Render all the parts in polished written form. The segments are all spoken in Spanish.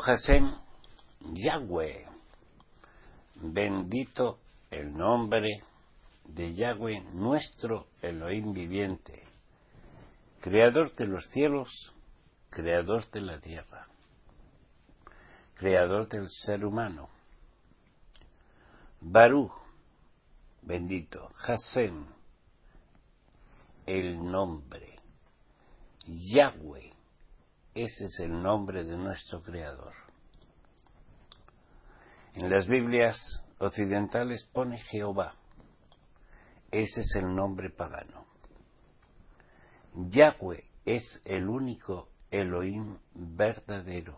Baruch Hashem, Yahweh. Bendito el nombre de Yahweh, nuestro Elohim viviente, creador de los cielos, creador de la tierra, creador del ser humano. Baruch, bendito, Hashem, el nombre, Yahweh, ese es el nombre de nuestro creador. En las Biblias occidentales pone Jehová, ese es el nombre pagano. Yahweh es el único Elohim verdadero.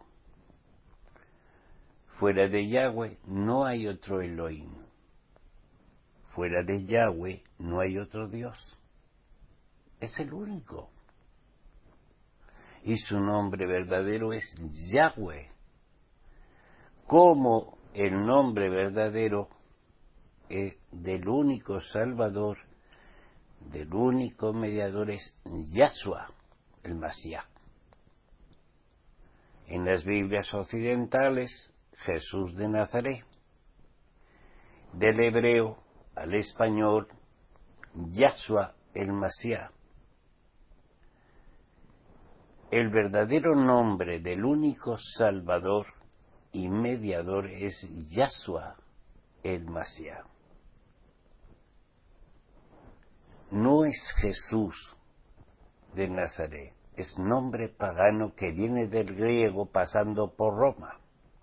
Fuera de Yahweh no hay otro Elohim. Fuera de Yahweh no hay otro Dios. Es el único. Y su nombre verdadero es Yahweh. Como el nombre verdadero del único Salvador, del único mediador es Yahshua, el Mashiach. En las Biblias occidentales, Jesús de Nazaret. Del hebreo al español, Yahshua, el Mashiach. El verdadero nombre del único Salvador y mediador es Yahshua, el Mashiach. No es Jesús de Nazaret, es nombre pagano que viene del griego pasando por Roma.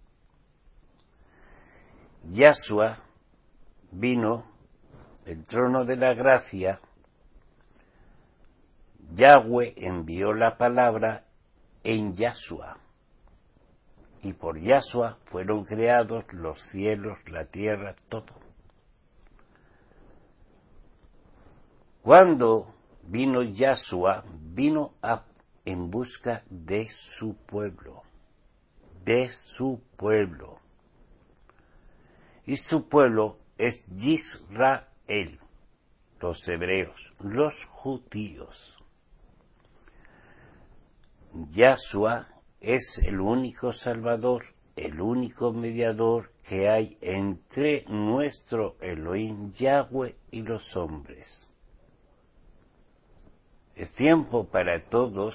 Yahshua vino del trono de la gracia. Yahweh envió la palabra en Yahshua, y por Yahshua fueron creados los cielos, la tierra, todo. Cuando vino Yahshua, vino en busca de su pueblo, y su pueblo es Israel, los hebreos, los judíos. Yahshua es el único Salvador, el único mediador que hay entre nuestro Elohim Yahweh y los hombres. Es tiempo para todos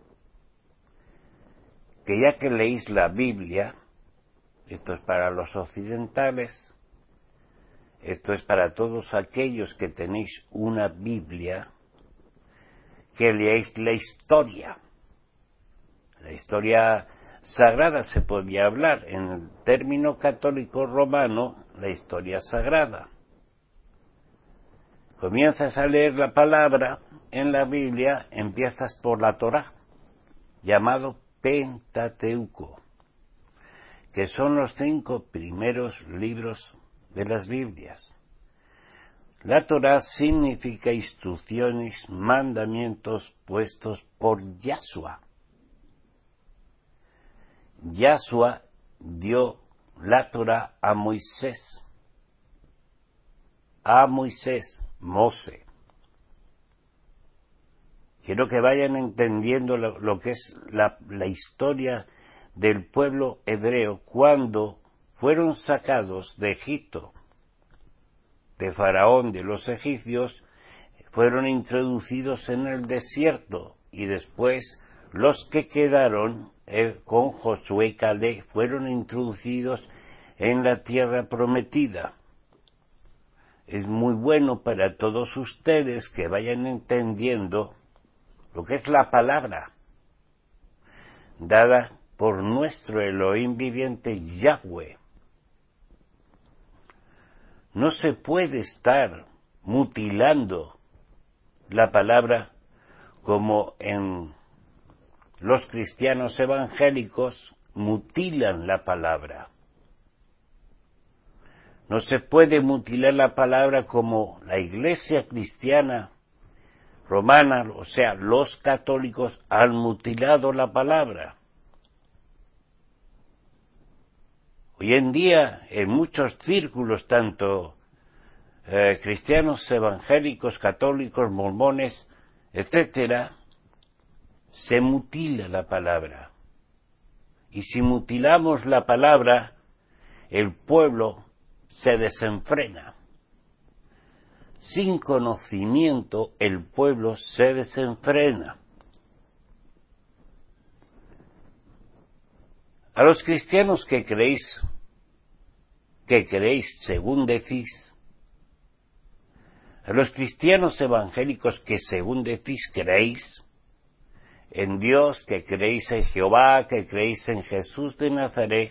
que ya que leéis la Biblia, esto es para los occidentales, esto es para todos aquellos que tenéis una Biblia, que leáis la historia. La historia sagrada se podía hablar, en el término católico romano, la historia sagrada. Comienzas a leer la palabra en la Biblia, empiezas por la Torá, llamado Pentateuco, que son los 5 primeros libros de las Biblias. La Torá significa instrucciones, mandamientos puestos por Yahshua. Yahshua dio la Torá a Moisés, Mose. Quiero que vayan entendiendo lo que es la historia del pueblo hebreo cuando fueron sacados de Egipto, de Faraón, de los egipcios, fueron introducidos en el desierto y después los que quedaron con Josué y Caleb fueron introducidos en la tierra prometida. Es muy bueno para todos ustedes que vayan entendiendo lo que es la palabra dada por nuestro Elohim viviente Yahweh. No se puede estar mutilando la palabra como en los cristianos evangélicos mutilan la palabra. No se puede mutilar la palabra como la iglesia cristiana romana, o sea, los católicos han mutilado la palabra. Hoy en día, en muchos círculos, tanto cristianos, evangélicos, católicos, mormones, etcétera, se mutila la palabra. Y si mutilamos la palabra, el pueblo se desenfrena. Sin conocimiento, el pueblo se desenfrena. A los cristianos que creéis según decís, a los cristianos evangélicos que según decís creéis en Dios, que creéis en Jehová, que creéis en Jesús de Nazaret,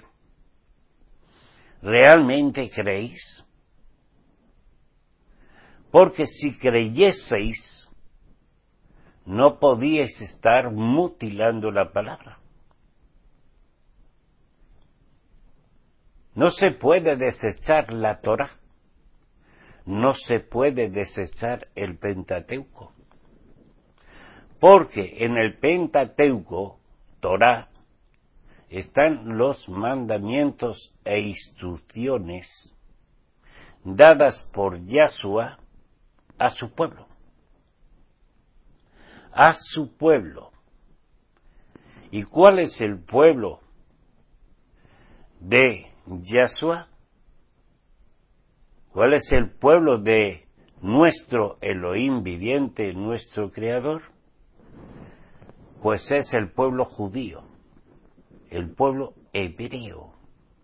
¿realmente creéis? Porque si creyeseis, no podíais estar mutilando la palabra. No se puede desechar la Torá, no se puede desechar el Pentateuco, porque en el Pentateuco, Torá, están los mandamientos e instrucciones dadas por Yahshua a su pueblo. A su pueblo. ¿Y cuál es el pueblo de Yahshua? ¿Cuál es el pueblo de nuestro Elohim viviente, nuestro Creador? Pues es el pueblo judío, el pueblo hebreo.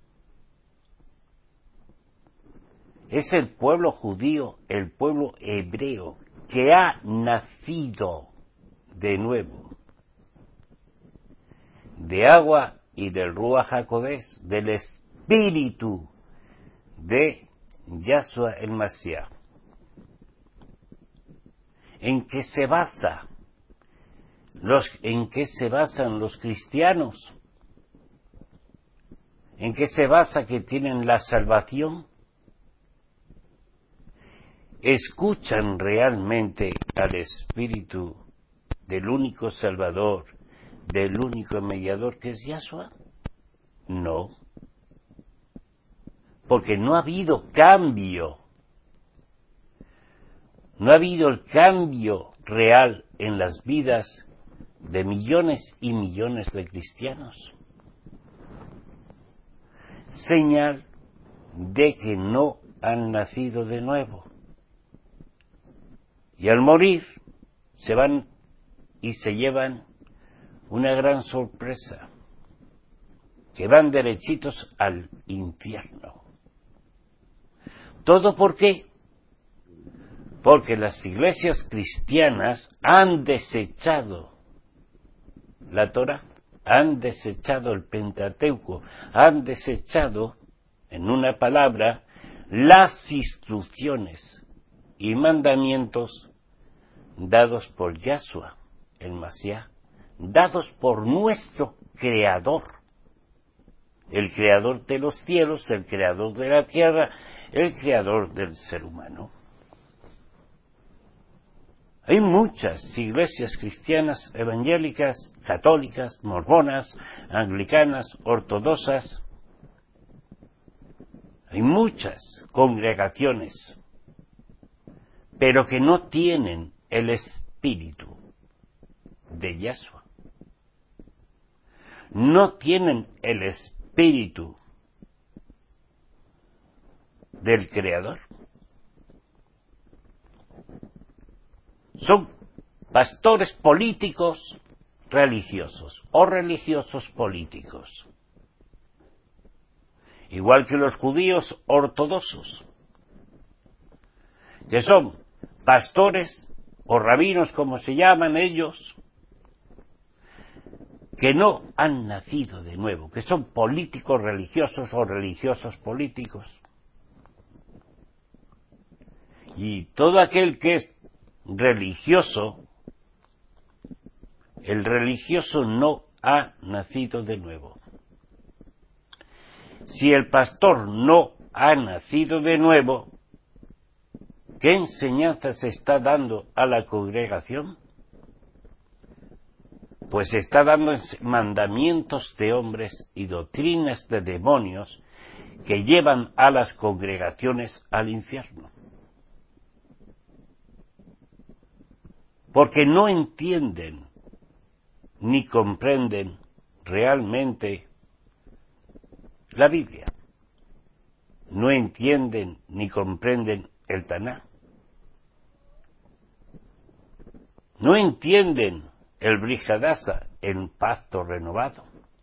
Es el pueblo judío, el pueblo hebreo, que ha nacido de nuevo, de agua y del Ruach HaKodesh, del Espíritu de Yahshua el Mashiach. ¿En qué se basa? ¿En qué se basan los cristianos? ¿En qué se basa que tienen la salvación? ¿Escuchan realmente al Espíritu del único Salvador, del único mediador que es Yahshua? No. Porque no ha habido cambio. No ha habido el cambio real en las vidas de millones y millones de cristianos. Señal de que no han nacido de nuevo. Y al morir se van y se llevan una gran sorpresa, que van derechitos al infierno. ¿Todo por qué? Porque las iglesias cristianas han desechado la Torá, han desechado el Pentateuco, han desechado, en una palabra, las instrucciones y mandamientos dados por Yahshua, el Mashiach, dados por nuestro Creador, el Creador de los cielos, el Creador de la tierra, el Creador del ser humano. Hay muchas iglesias cristianas, evangélicas, católicas, mormonas, anglicanas, ortodoxas. Hay muchas congregaciones, pero que no tienen el espíritu de Yahshua. No tienen el espíritu del Creador. Son pastores políticos religiosos o religiosos políticos, igual que los judíos ortodoxos, que son pastores o rabinos, como se llaman ellos, que no han nacido de nuevo, que son políticos religiosos o religiosos políticos. Y todo aquel que es religioso, el religioso no ha nacido de nuevo. Si el pastor no ha nacido de nuevo, ¿qué enseñanza se está dando a la congregación? Pues está dando mandamientos de hombres y doctrinas de demonios que llevan a las congregaciones al infierno. Porque no entienden ni comprenden realmente la Biblia. No entienden ni comprenden el Taná. No entienden el Brit Hadashah, el pacto renovado.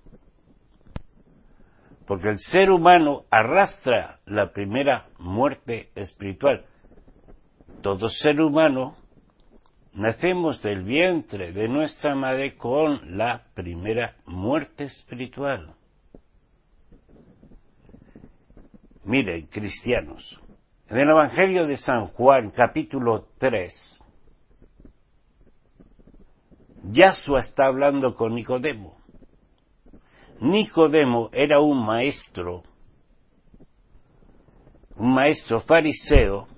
Porque el ser humano arrastra la primera muerte espiritual. Todo ser humano nacemos del vientre de nuestra madre con la primera muerte espiritual. Miren, cristianos, en el Evangelio de San Juan, capítulo 3, Yahshua está hablando con Nicodemo. Nicodemo era un maestro fariseo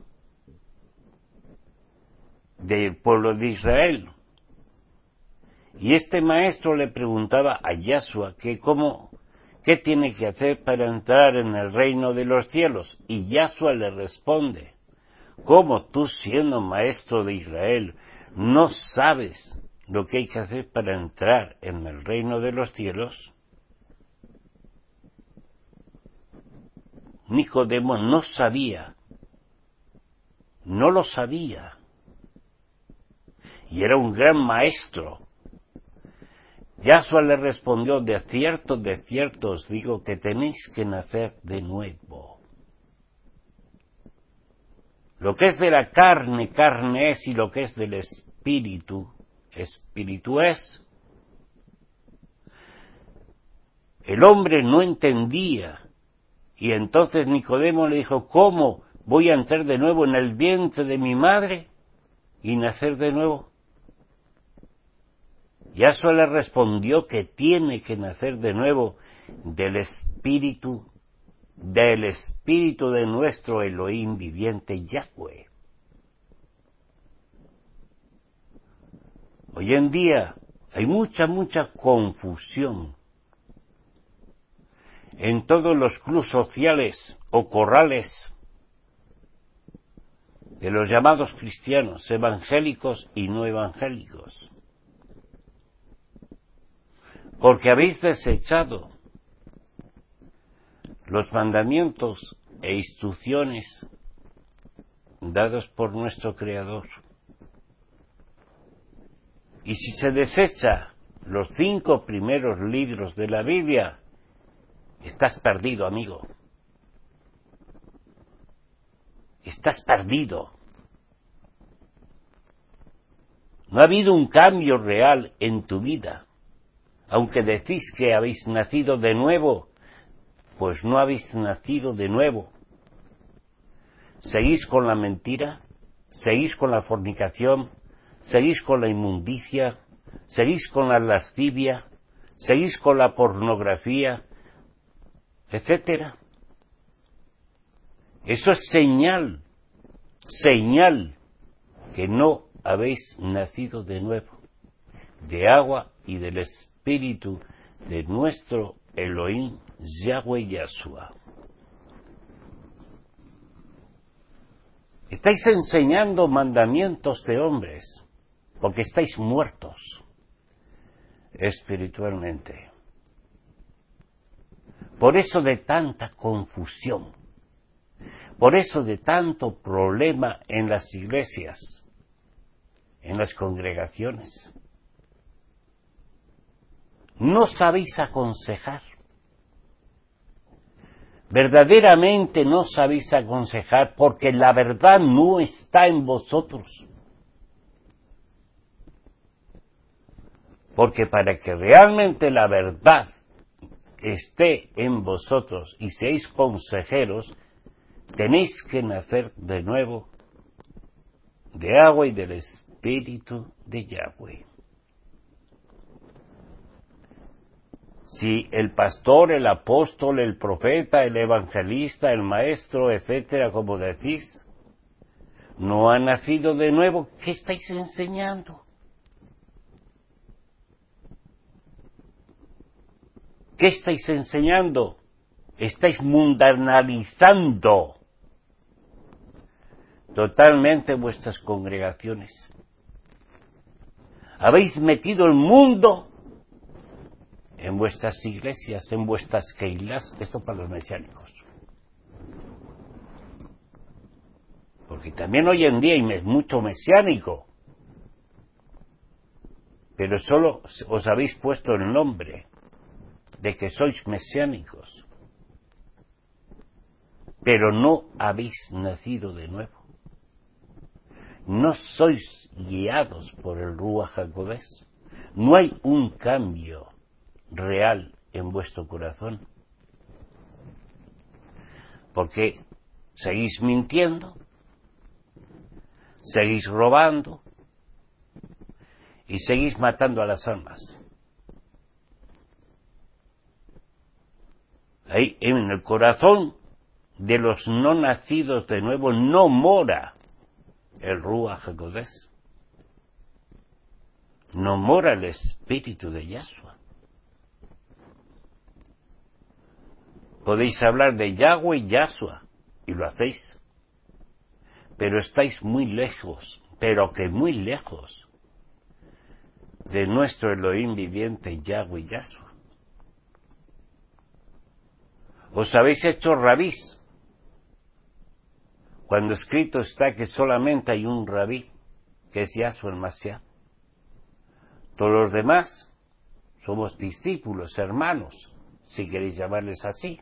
del pueblo de Israel. Y este maestro le preguntaba a Yahshua ¿qué tiene que hacer para entrar en el reino de los cielos? Y Yahshua le responde, ¿cómo tú siendo maestro de Israel no sabes lo que hay que hacer para entrar en el reino de los cielos? Nicodemo no sabía, no lo sabía, y era un gran maestro. Yahshua le respondió, de cierto os digo que tenéis que nacer de nuevo. Lo que es de la carne, carne es, y lo que es del espíritu, espíritu es. El hombre no entendía. Y entonces Nicodemo le dijo, ¿cómo voy a entrar de nuevo en el vientre de mi madre y nacer de nuevo? Yahshua le respondió que tiene que nacer de nuevo del espíritu de nuestro Elohim viviente Yahweh. Hoy en día hay mucha confusión en todos los clubes sociales o corrales de los llamados cristianos, evangélicos y no evangélicos. Porque habéis desechado los mandamientos e instrucciones dados por nuestro Creador. Y si se desecha los 5 primeros libros de la Biblia, estás perdido, amigo. Estás perdido. No ha habido un cambio real en tu vida. Aunque decís que habéis nacido de nuevo, pues no habéis nacido de nuevo. Seguís con la mentira, seguís con la fornicación, seguís con la inmundicia, seguís con la lascivia, seguís con la pornografía, etcétera. Eso es señal que no habéis nacido de nuevo, de agua y del espíritu de nuestro Elohim, Yahweh Yahshua. Estáis enseñando mandamientos de hombres, porque estáis muertos espiritualmente. Por eso de tanta confusión, por eso de tanto problema en las iglesias, en las congregaciones. No sabéis aconsejar. Verdaderamente no sabéis aconsejar porque la verdad no está en vosotros. Porque para que realmente la verdad esté en vosotros y seáis consejeros, tenéis que nacer de nuevo de agua y del espíritu de Yahweh. Si el pastor, el apóstol, el profeta, el evangelista, el maestro, etcétera, como decís, no ha nacido de nuevo, ¿qué estáis enseñando? ¿Qué estáis enseñando? Estáis mundanalizando totalmente vuestras congregaciones. Habéis metido el mundo en vuestras iglesias, en vuestras keilas, esto para los mesiánicos. Porque también hoy en día hay mucho mesiánico, pero solo os habéis puesto el nombre de que sois mesiánicos, pero no habéis nacido de nuevo. No sois guiados por el Ruach HaKodesh. No hay un cambio real en vuestro corazón. Porque seguís mintiendo, seguís robando y seguís matando a las almas. Ahí en el corazón de los no nacidos de nuevo no mora el Ruach HaKodesh. No mora el espíritu de Yahshua. Podéis hablar de Yahweh y Yahshua, y lo hacéis, pero estáis muy lejos, pero que muy lejos, de nuestro Elohim viviente, Yahweh y Yahshua. Os habéis hecho rabís, cuando escrito está que solamente hay un rabí, que es Yahshua el Mashiach. Todos los demás somos discípulos, hermanos, si queréis llamarles así.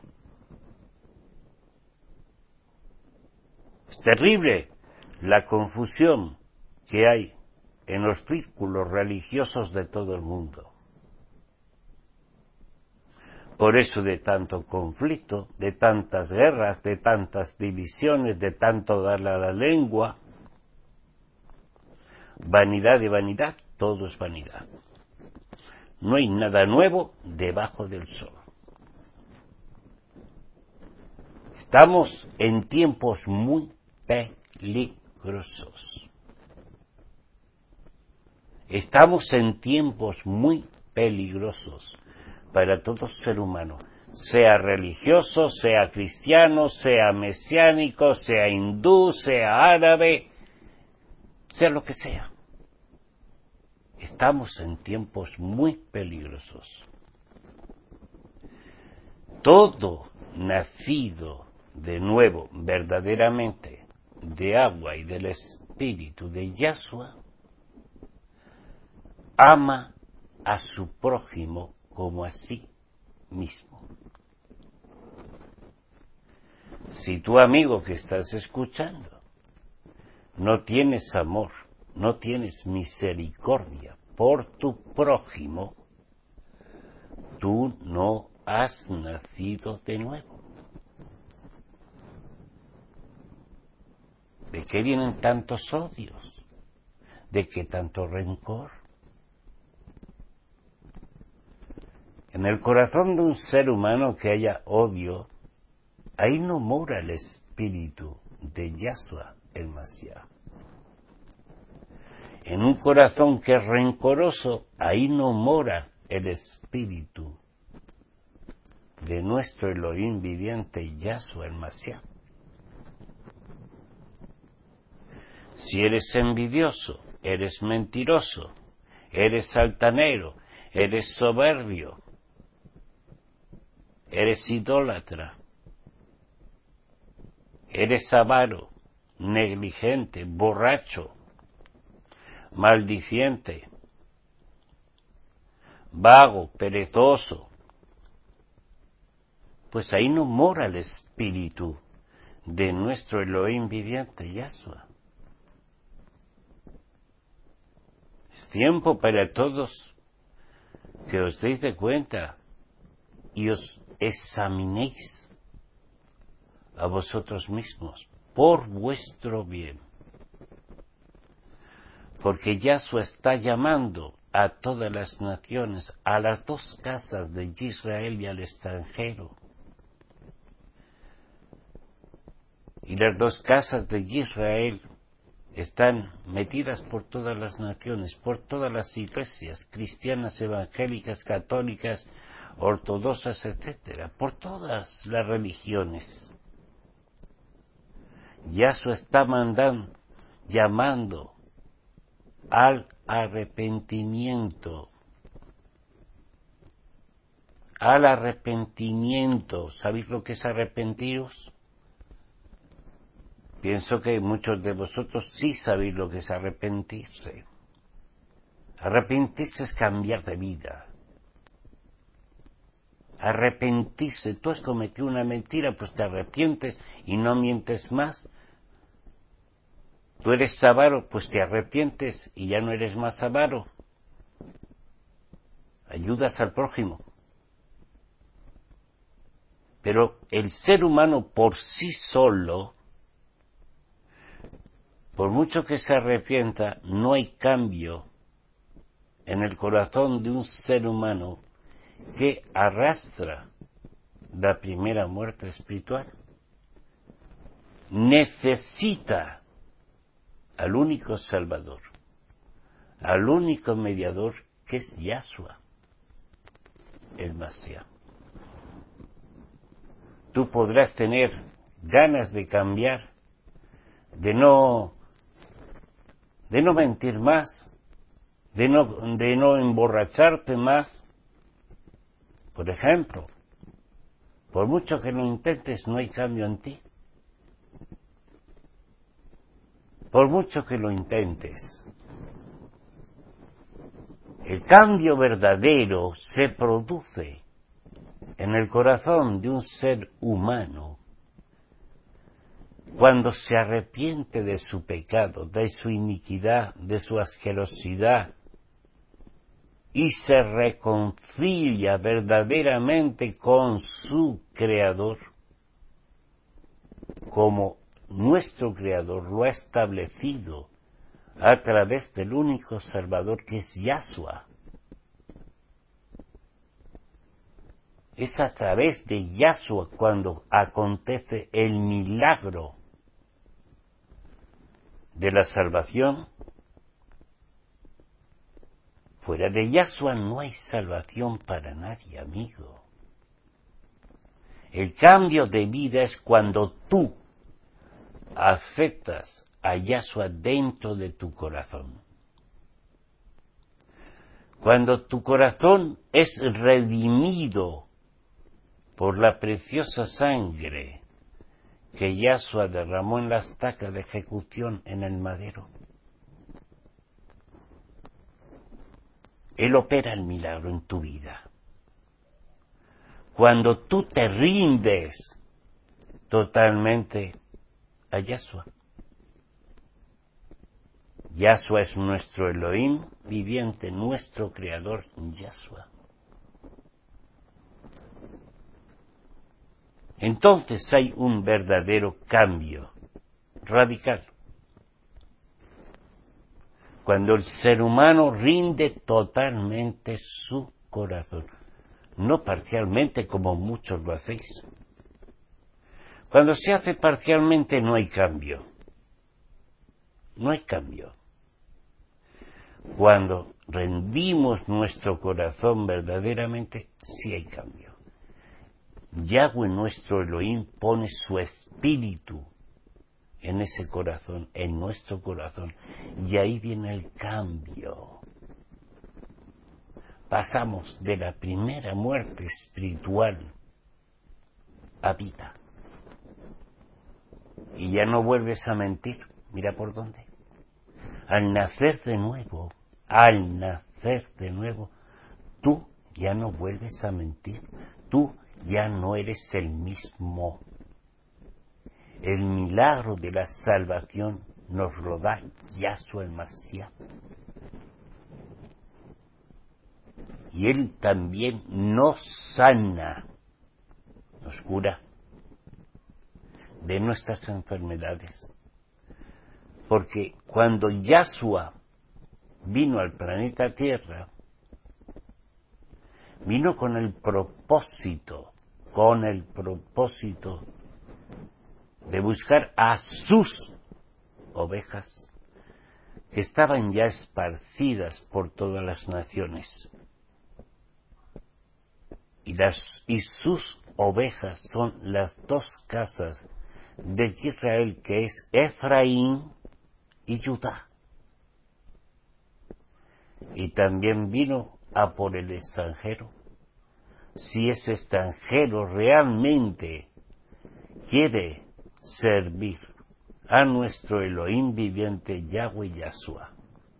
Es terrible la confusión que hay en los círculos religiosos de todo el mundo. Por eso de tanto conflicto, de tantas guerras, de tantas divisiones, de tanto darle a la lengua, vanidad de vanidad, todo es vanidad. No hay nada nuevo debajo del sol. Estamos en tiempos muy peligrosos. Estamos en tiempos muy peligrosos para todo ser humano, sea religioso, sea cristiano, sea mesiánico, sea hindú, sea árabe, sea lo que sea. Estamos en tiempos muy peligrosos. Todo nacido de nuevo, verdaderamente, de agua y del espíritu de Yahshua, ama a su prójimo como a sí mismo. Si tu amigo que estás escuchando no tienes amor, no tienes misericordia por tu prójimo, tú no has nacido de nuevo. ¿De qué vienen tantos odios? ¿De qué tanto rencor? En el corazón de un ser humano que haya odio, ahí no mora el espíritu de Yahshua el Mashiach. En un corazón que es rencoroso, ahí no mora el espíritu de nuestro Elohim viviente, Yahshua el Mashiach. Si eres envidioso, eres mentiroso, eres altanero, eres soberbio, eres idólatra, eres avaro, negligente, borracho, maldiciente, vago, perezoso, pues ahí no mora el espíritu de nuestro Elohim viviente, Yahshua. Es tiempo para todos que os deis de cuenta y os examinéis a vosotros mismos por vuestro bien. Porque Yahshua está llamando a todas las naciones, a las dos casas de Israel y al extranjero. Y las dos casas de Israel están metidas por todas las naciones, por todas las iglesias cristianas, evangélicas, católicas, ortodoxas, etcétera, por todas las religiones. Yahshua está llamando al arrepentimiento. al arrepentimiento. ¿Sabéis lo que es arrepentiros? Pienso que muchos de vosotros sí sabéis lo que es arrepentirse. Arrepentirse es cambiar de vida. Arrepentirse, tú has cometido una mentira, pues te arrepientes y no mientes más. Tú eres avaro, pues te arrepientes y ya no eres más avaro. Ayudas al prójimo. Pero el ser humano por sí solo, por mucho que se arrepienta, no hay cambio en el corazón de un ser humano que arrastra la primera muerte espiritual. Necesita al único Salvador, al único mediador que es Yahshua, el Mashiach. Tú podrás tener ganas de cambiar, de no mentir más, de no emborracharte más. Por ejemplo, por mucho que lo intentes, no hay cambio en ti. Por mucho que lo intentes. El cambio verdadero se produce en el corazón de un ser humano cuando se arrepiente de su pecado, de su iniquidad, de su asquerosidad, y se reconcilia verdaderamente con su Creador, como nuestro Creador lo ha establecido a través del único Salvador que es Yahshua. Es a través de Yahshua cuando acontece el milagro de la salvación. Fuera de Yahshua no hay salvación para nadie, amigo. El cambio de vida es cuando tú aceptas a Yahshua dentro de tu corazón. Cuando tu corazón es redimido por la preciosa sangre que Yahshua derramó en la estaca de ejecución en el madero. Él opera el milagro en tu vida. Cuando tú te rindes totalmente a Yahshua. Yahshua es nuestro Elohim viviente, nuestro Creador, Yahshua. Entonces hay un verdadero cambio radical. Cuando el ser humano rinde totalmente su corazón, no parcialmente como muchos lo hacéis. Cuando se hace parcialmente no hay cambio. No hay cambio. Cuando rendimos nuestro corazón verdaderamente, sí hay cambio. Yahweh nuestro Elohim pone su espíritu en ese corazón, en nuestro corazón, y ahí viene el cambio. Pasamos de la primera muerte espiritual a vida. Y ya no vuelves a mentir. Mira por dónde. Al nacer de nuevo, tú ya no vuelves a mentir. Tú ya no eres el mismo. El milagro de la salvación nos lo da Yahshua el Mashiach. Y Él también nos sana, nos cura de nuestras enfermedades. Porque cuando Yahshua vino al planeta Tierra, vino con el propósito de buscar a sus ovejas que estaban ya esparcidas por todas las naciones. Y sus ovejas son las dos casas de Israel, que es Efraín y Judá. Y también vino a por el extranjero, si ese extranjero realmente quiere servir a nuestro Elohim viviente, Yahweh Yahshua.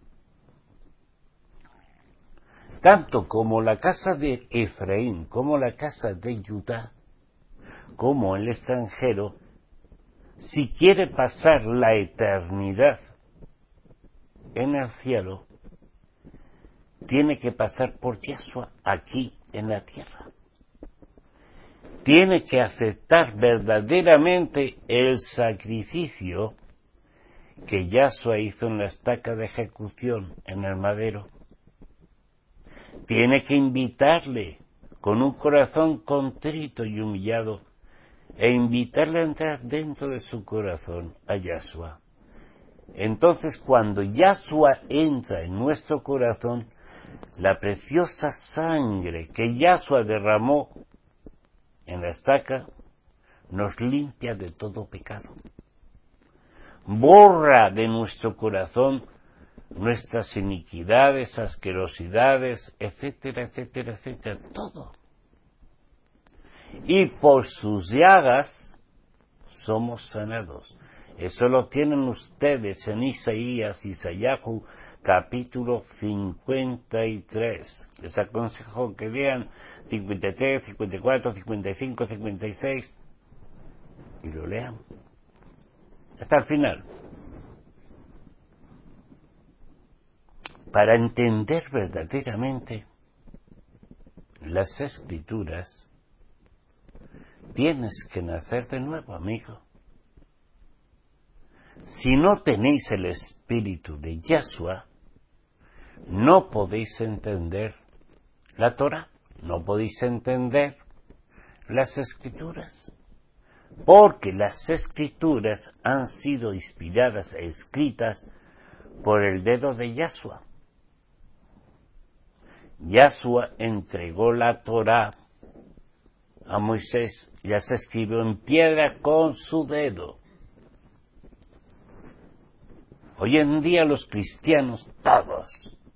Tanto como la casa de Efraín, como la casa de Judá, como el extranjero, si quiere pasar la eternidad en el cielo, tiene que pasar por Yahshua aquí en la tierra. Tiene que aceptar verdaderamente el sacrificio que Yahshua hizo en la estaca de ejecución en el madero. Tiene que invitarle con un corazón contrito y humillado e invitarle a entrar dentro de su corazón a Yahshua. Entonces, cuando Yahshua entra en nuestro corazón, la preciosa sangre que Yahshua derramó en la estaca nos limpia de todo pecado. Borra de nuestro corazón nuestras iniquidades, asquerosidades, etcétera, etcétera, etcétera, todo. Y por sus llagas somos sanados. Eso lo tienen ustedes en Isaías, Isayahu, capítulo 53. Les aconsejo que vean 53, 54, 55, 56 y lo lean hasta el final. Para entender verdaderamente las Escrituras, tienes que nacer de nuevo, amigo. Si no tenéis el espíritu de Yahshua, no podéis entender la Torah, no podéis entender las Escrituras, porque las Escrituras han sido inspiradas e escritas por el dedo de Yahshua. Yahshua entregó la Torah a Moisés, ya se escribió en piedra con su dedo. Hoy en día los cristianos, todos,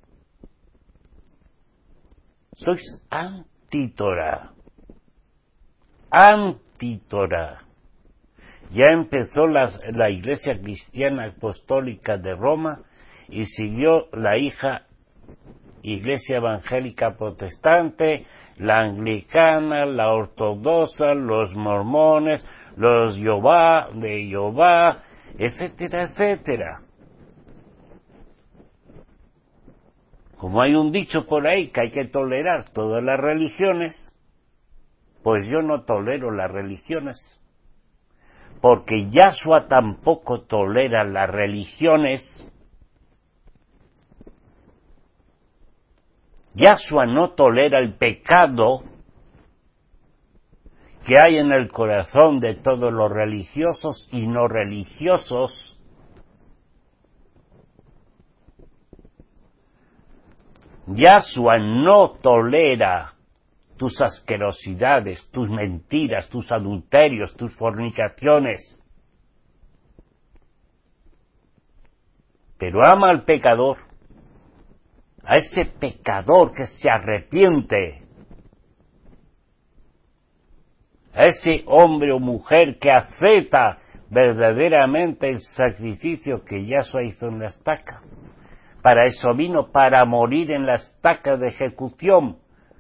sois anti-Torah. Anti-Torah. Ya empezó la Iglesia Cristiana Apostólica de Roma y siguió la hija Iglesia Evangélica Protestante, la Anglicana, la Ortodoxa, los Mormones, los Jehová, etcétera, etcétera. Como hay un dicho por ahí que hay que tolerar todas las religiones, pues yo no tolero las religiones, porque Yahshua tampoco tolera las religiones. Yahshua no tolera el pecado que hay en el corazón de todos los religiosos y no religiosos. Yahshua no tolera tus asquerosidades, tus mentiras, tus adulterios, tus fornicaciones. Pero ama al pecador, a ese pecador que se arrepiente, a ese hombre o mujer que acepta verdaderamente el sacrificio que Yahshua hizo en la estaca. Para eso vino, para morir en la estaca de ejecución,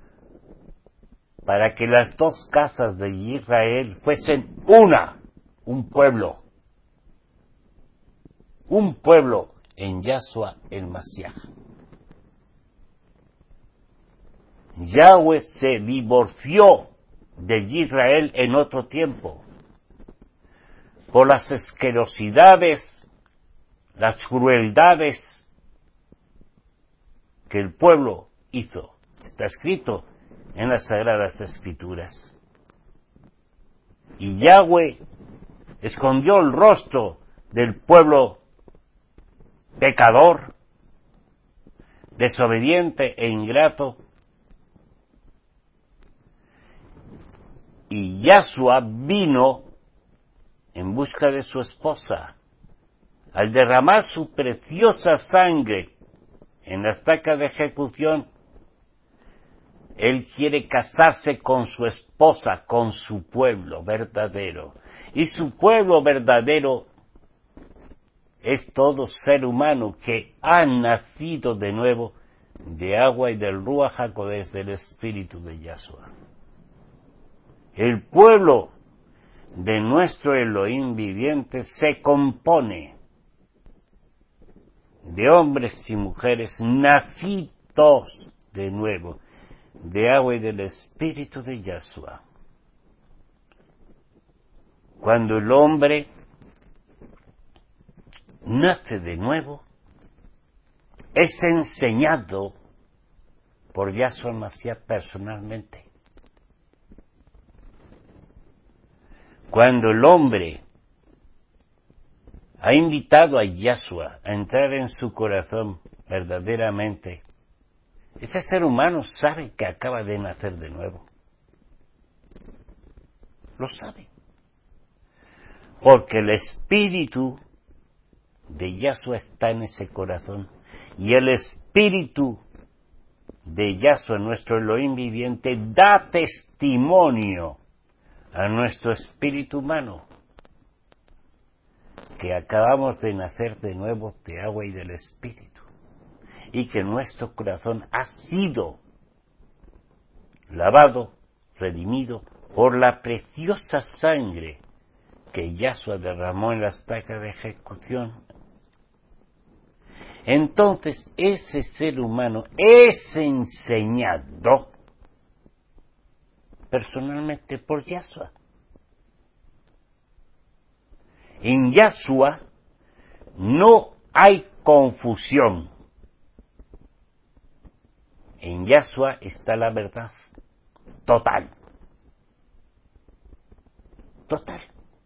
para que las dos casas de Israel fuesen un pueblo en Yahshua el Mashiach. Yahweh se divorció de Israel en otro tiempo por las asquerosidades, las crueldades que el pueblo hizo. Está escrito en las Sagradas Escrituras. Y Yahweh escondió el rostro del pueblo pecador, desobediente e ingrato. Y Yahshua vino en busca de su esposa. Al derramar su preciosa sangre en la estaca de ejecución, Él quiere casarse con su esposa, con su pueblo verdadero. Y su pueblo verdadero es todo ser humano que ha nacido de nuevo de agua y del Ruach HaKodesh, del Espíritu de Yahshua. El pueblo de nuestro Elohim viviente se compone de hombres y mujeres nacidos de nuevo de agua y del Espíritu de Yahshua. Cuando el hombre nace de nuevo, es enseñado por Yahshua Mashiach personalmente. Cuando el hombre ha invitado a Yahshua a entrar en su corazón verdaderamente, ese ser humano sabe que acaba de nacer de nuevo. Lo sabe. Porque el espíritu de Yahshua está en ese corazón. Y el espíritu de Yahshua, nuestro Elohim viviente, da testimonio a nuestro espíritu humano que acabamos de nacer de nuevo de agua y del espíritu. Y que nuestro corazón ha sido lavado, redimido por la preciosa sangre que Yahshua derramó en la estaca de ejecución. Entonces ese ser humano es enseñado personalmente por Yahshua. En Yahshua no hay confusión. En Yahshua está la verdad total. Total.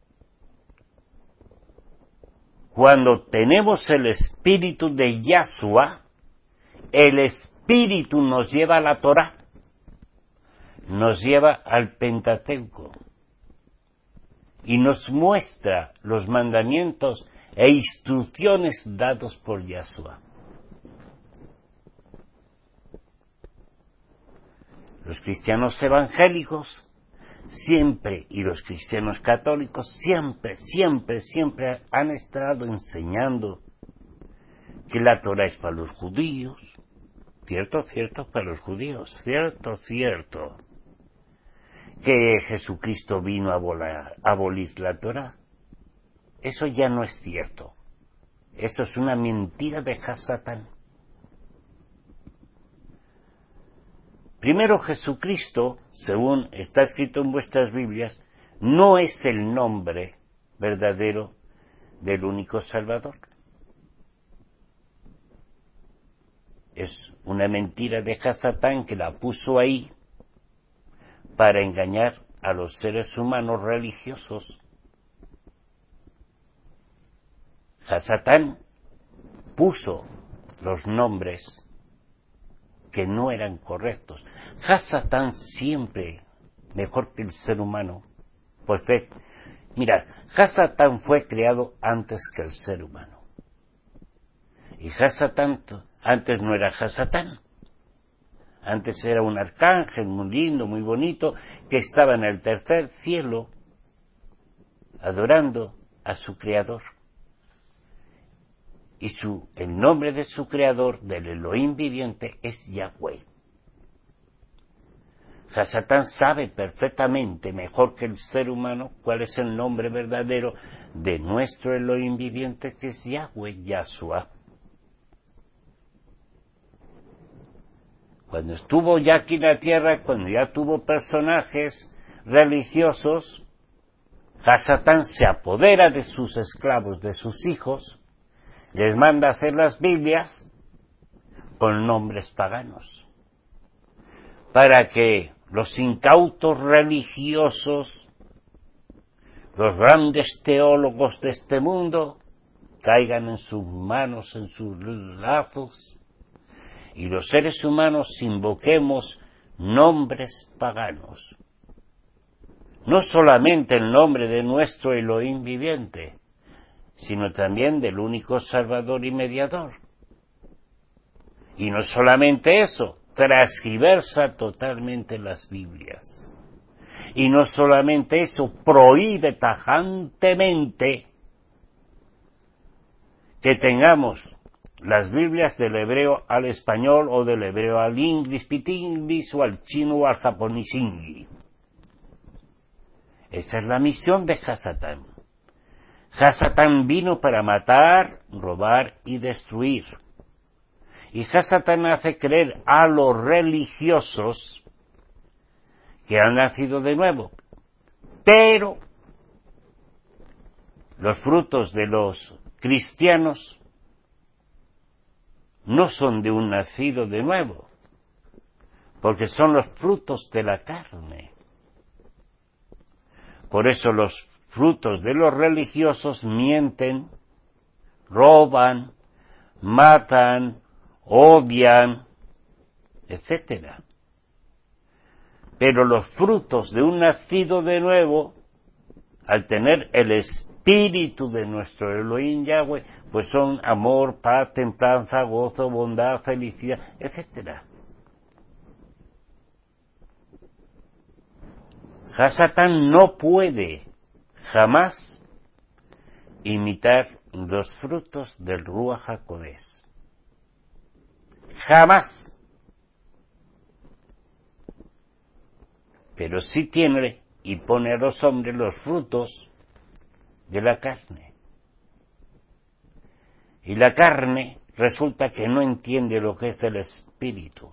Cuando tenemos el espíritu de Yahshua, el espíritu nos lleva a la Torah, nos lleva al Pentateuco y nos muestra los mandamientos e instrucciones dados por Yahshua. Los cristianos evangélicos siempre, y los cristianos católicos siempre han estado enseñando que la Torah es para los judíos, cierto, para los judíos, cierto, que Jesucristo vino a abolir la Torah. Eso ya no es cierto. Eso es una mentira de Hasatán. Primero, Jesucristo, según está escrito en vuestras Biblias, no es el nombre verdadero del único Salvador. Es una mentira de Hasatán que la puso ahí para engañar a los seres humanos religiosos. Hasatán puso los nombres que no eran correctos. Hasatán siempre mejor que el ser humano. Pues mirad, Hasatán fue creado antes que el ser humano. Y Hasatán antes no era Hasatán. Antes era un arcángel muy lindo, muy bonito, que estaba en el tercer cielo adorando a su creador. Y el nombre de su creador, del Elohim viviente, es Yahweh. Hasatán sabe perfectamente, mejor que el ser humano, cuál es el nombre verdadero de nuestro Elohim viviente, que es Yahweh, Yahshua. Cuando estuvo ya aquí en la tierra, cuando ya tuvo personajes religiosos, Hasatán se apodera de sus esclavos, de sus hijos, les manda hacer las Biblias con nombres paganos, para que los incautos religiosos, los grandes teólogos de este mundo, caigan en sus manos, en sus lazos, y los seres humanos invoquemos nombres paganos. No solamente el nombre de nuestro Elohim viviente, sino también del único Salvador y Mediador. Y no solamente eso, transgiversa totalmente las Biblias. Y no solamente eso, prohíbe tajantemente que tengamos las Biblias del hebreo al español o del hebreo al inglés, pitinglis, o al chino o al japonés ingli. Esa es la misión de Hasatán. Hasatán vino para matar, robar y destruir. Y Hasatán hace creer a los religiosos que han nacido de nuevo. Pero los frutos de los cristianos no son de un nacido de nuevo, porque son los frutos de la carne. Por eso los frutos de los religiosos mienten, roban, matan, odian, etcétera. Pero los frutos de un nacido de nuevo, al tener el espíritu de nuestro Elohim Yahweh, pues son amor, paz, templanza, gozo, bondad, felicidad, etcétera. Hasatán no puede jamás imitar los frutos del Ruach HaKodesh. Jamás. Pero sí tiene y pone a los hombres los frutos de la carne. Y la carne resulta que no entiende lo que es el espíritu.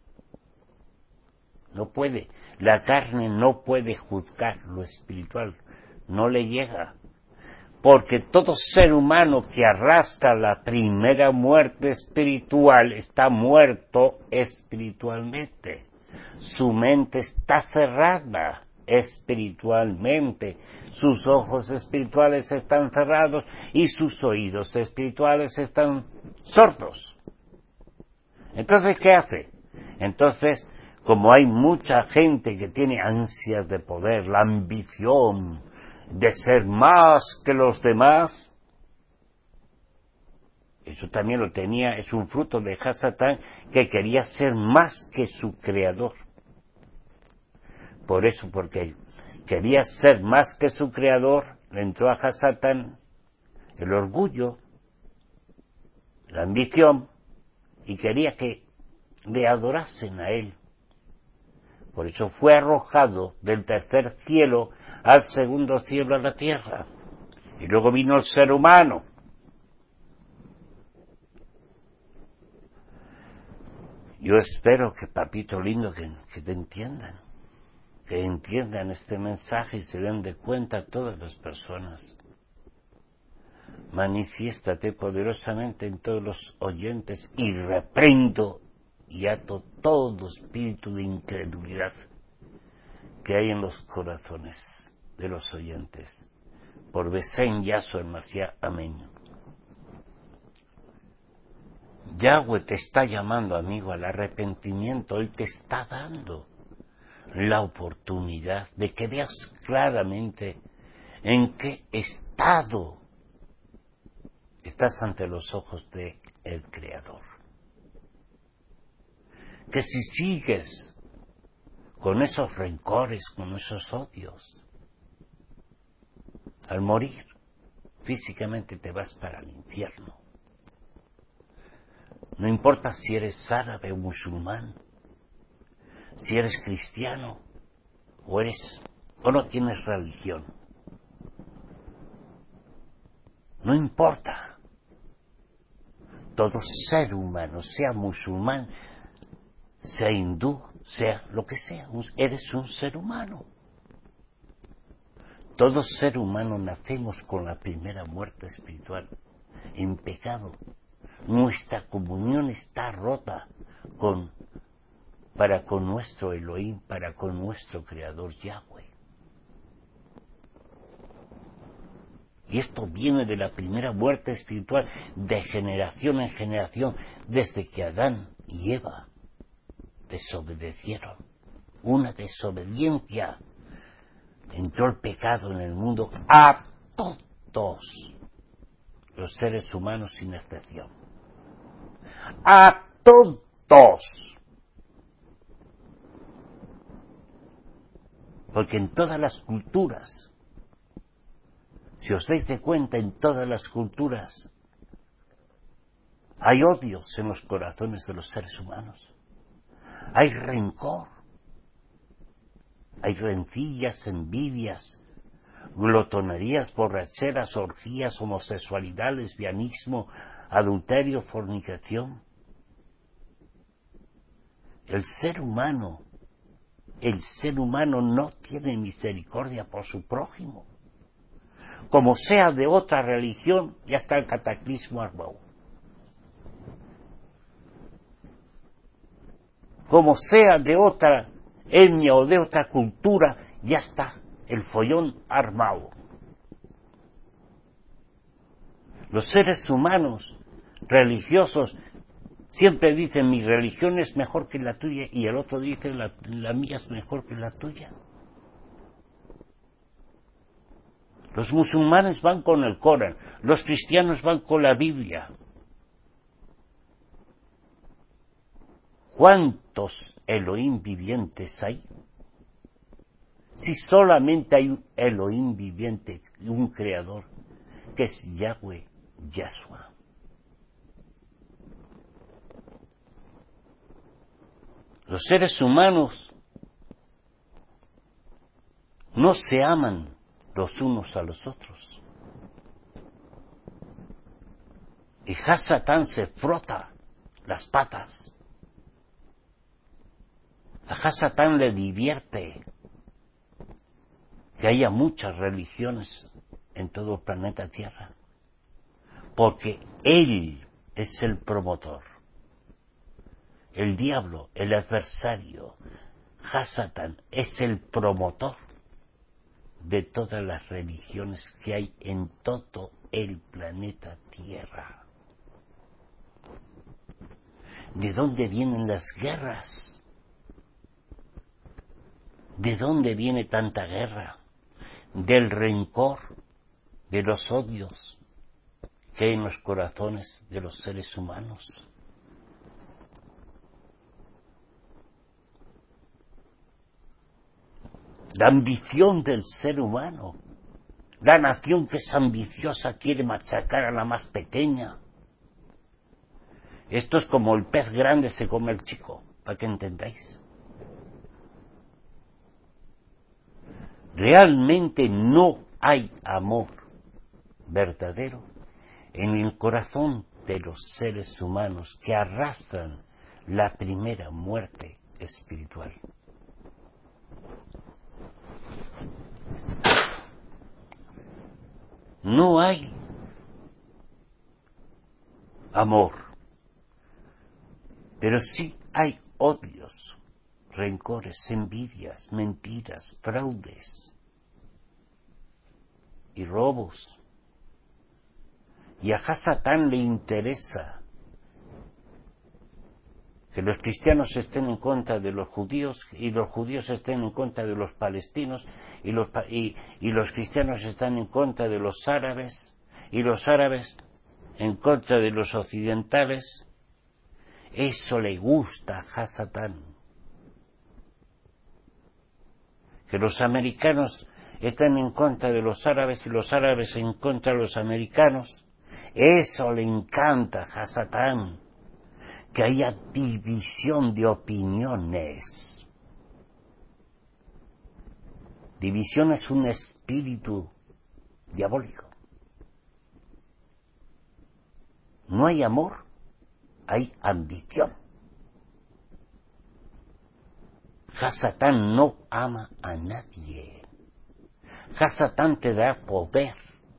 No puede. La carne no puede juzgar lo espiritual. No le llega. Porque todo ser humano que arrastra la primera muerte espiritual está muerto espiritualmente. Su mente está cerrada espiritualmente. Sus ojos espirituales están cerrados y sus oídos espirituales están sordos. Entonces, ¿qué hace? Entonces, como hay mucha gente que tiene ansias de poder, la ambición de ser más que los demás, eso también lo tenía, es un fruto de Hasatán, que quería ser más que su creador. Por eso, porque quería ser más que su creador, le entró a Hasatán el orgullo, la ambición, y quería que le adorasen a él. Por eso fue arrojado del tercer cielo al segundo cielo, a la tierra. Y luego vino el ser humano. Yo espero que, papito lindo, que te entiendan. Que entiendan este mensaje y se den de cuenta todas las personas. Manifiéstate poderosamente en todos los oyentes y reprendo y ato todo espíritu de incredulidad que hay en los corazones de los oyentes. Por Besén Yahshua el Mashiach. Amén. Yahweh te está llamando, amigo, al arrepentimiento. Él te está dando la oportunidad de que veas claramente en qué estado estás ante los ojos de el Creador. Que si sigues con esos rencores, con esos odios, al morir, físicamente te vas para el infierno. No importa si eres árabe o musulmán, si eres cristiano o no tienes religión. No importa. Todo ser humano, sea musulmán, sea hindú, sea lo que sea, eres un ser humano. Todo ser humano nacemos con la primera muerte espiritual, en pecado. Nuestra comunión está rota para con nuestro Elohim, para con nuestro Creador Yahweh. Y esto viene de la primera muerte espiritual, de generación en generación, desde que Adán y Eva desobedecieron. Una desobediencia. Entró el pecado en el mundo a todos los seres humanos sin excepción. A todos. Porque en todas las culturas, si os dais de cuenta, en todas las culturas hay odios en los corazones de los seres humanos. Hay rencor. Hay rencillas, envidias, glotonerías, borracheras, orgías, homosexualidad, lesbianismo, adulterio, fornicación. El ser humano no tiene misericordia por su prójimo. Como sea de otra religión, ya está el cataclismo armado. Como sea de otra etnia o de otra cultura, ya está el follón armado. Los seres humanos religiosos siempre dicen mi religión es mejor que la tuya y el otro dice la mía es mejor que la tuya. Los musulmanes van con el Corán, los cristianos van con la Biblia. ¿Cuántos Elohim vivientes hay? Si solamente hay un Elohim viviente, un creador, que es Yahweh, Yahshua. Los seres humanos no se aman los unos a los otros. Y Hasatán se frota las patas. A Hasatán le divierte que haya muchas religiones en todo el planeta Tierra, porque él es el promotor. El diablo, el adversario, Hasatán, es el promotor de todas las religiones que hay en todo el planeta Tierra. ¿De dónde vienen las guerras? ¿De dónde viene tanta guerra? Del rencor, de los odios que hay en los corazones de los seres humanos. La ambición del ser humano. La nación que es ambiciosa quiere machacar a la más pequeña. Esto es como el pez grande se come el chico, para que entendáis. Realmente no hay amor verdadero en el corazón de los seres humanos que arrastran la primera muerte espiritual. No hay amor, pero sí hay odios, rencores, envidias, mentiras, fraudes y robos. Y a Hasatán le interesa que los cristianos estén en contra de los judíos y los judíos estén en contra de los palestinos y los cristianos están en contra de los árabes y los árabes en contra de los occidentales. Eso le gusta a Hasatán. Que los americanos estén en contra de los árabes y los árabes en contra de los americanos. Eso le encanta a Hasatán. Que haya división de opiniones. División es un espíritu diabólico. No hay amor, hay ambición. Hasatán no ama a nadie. Hasatán te da poder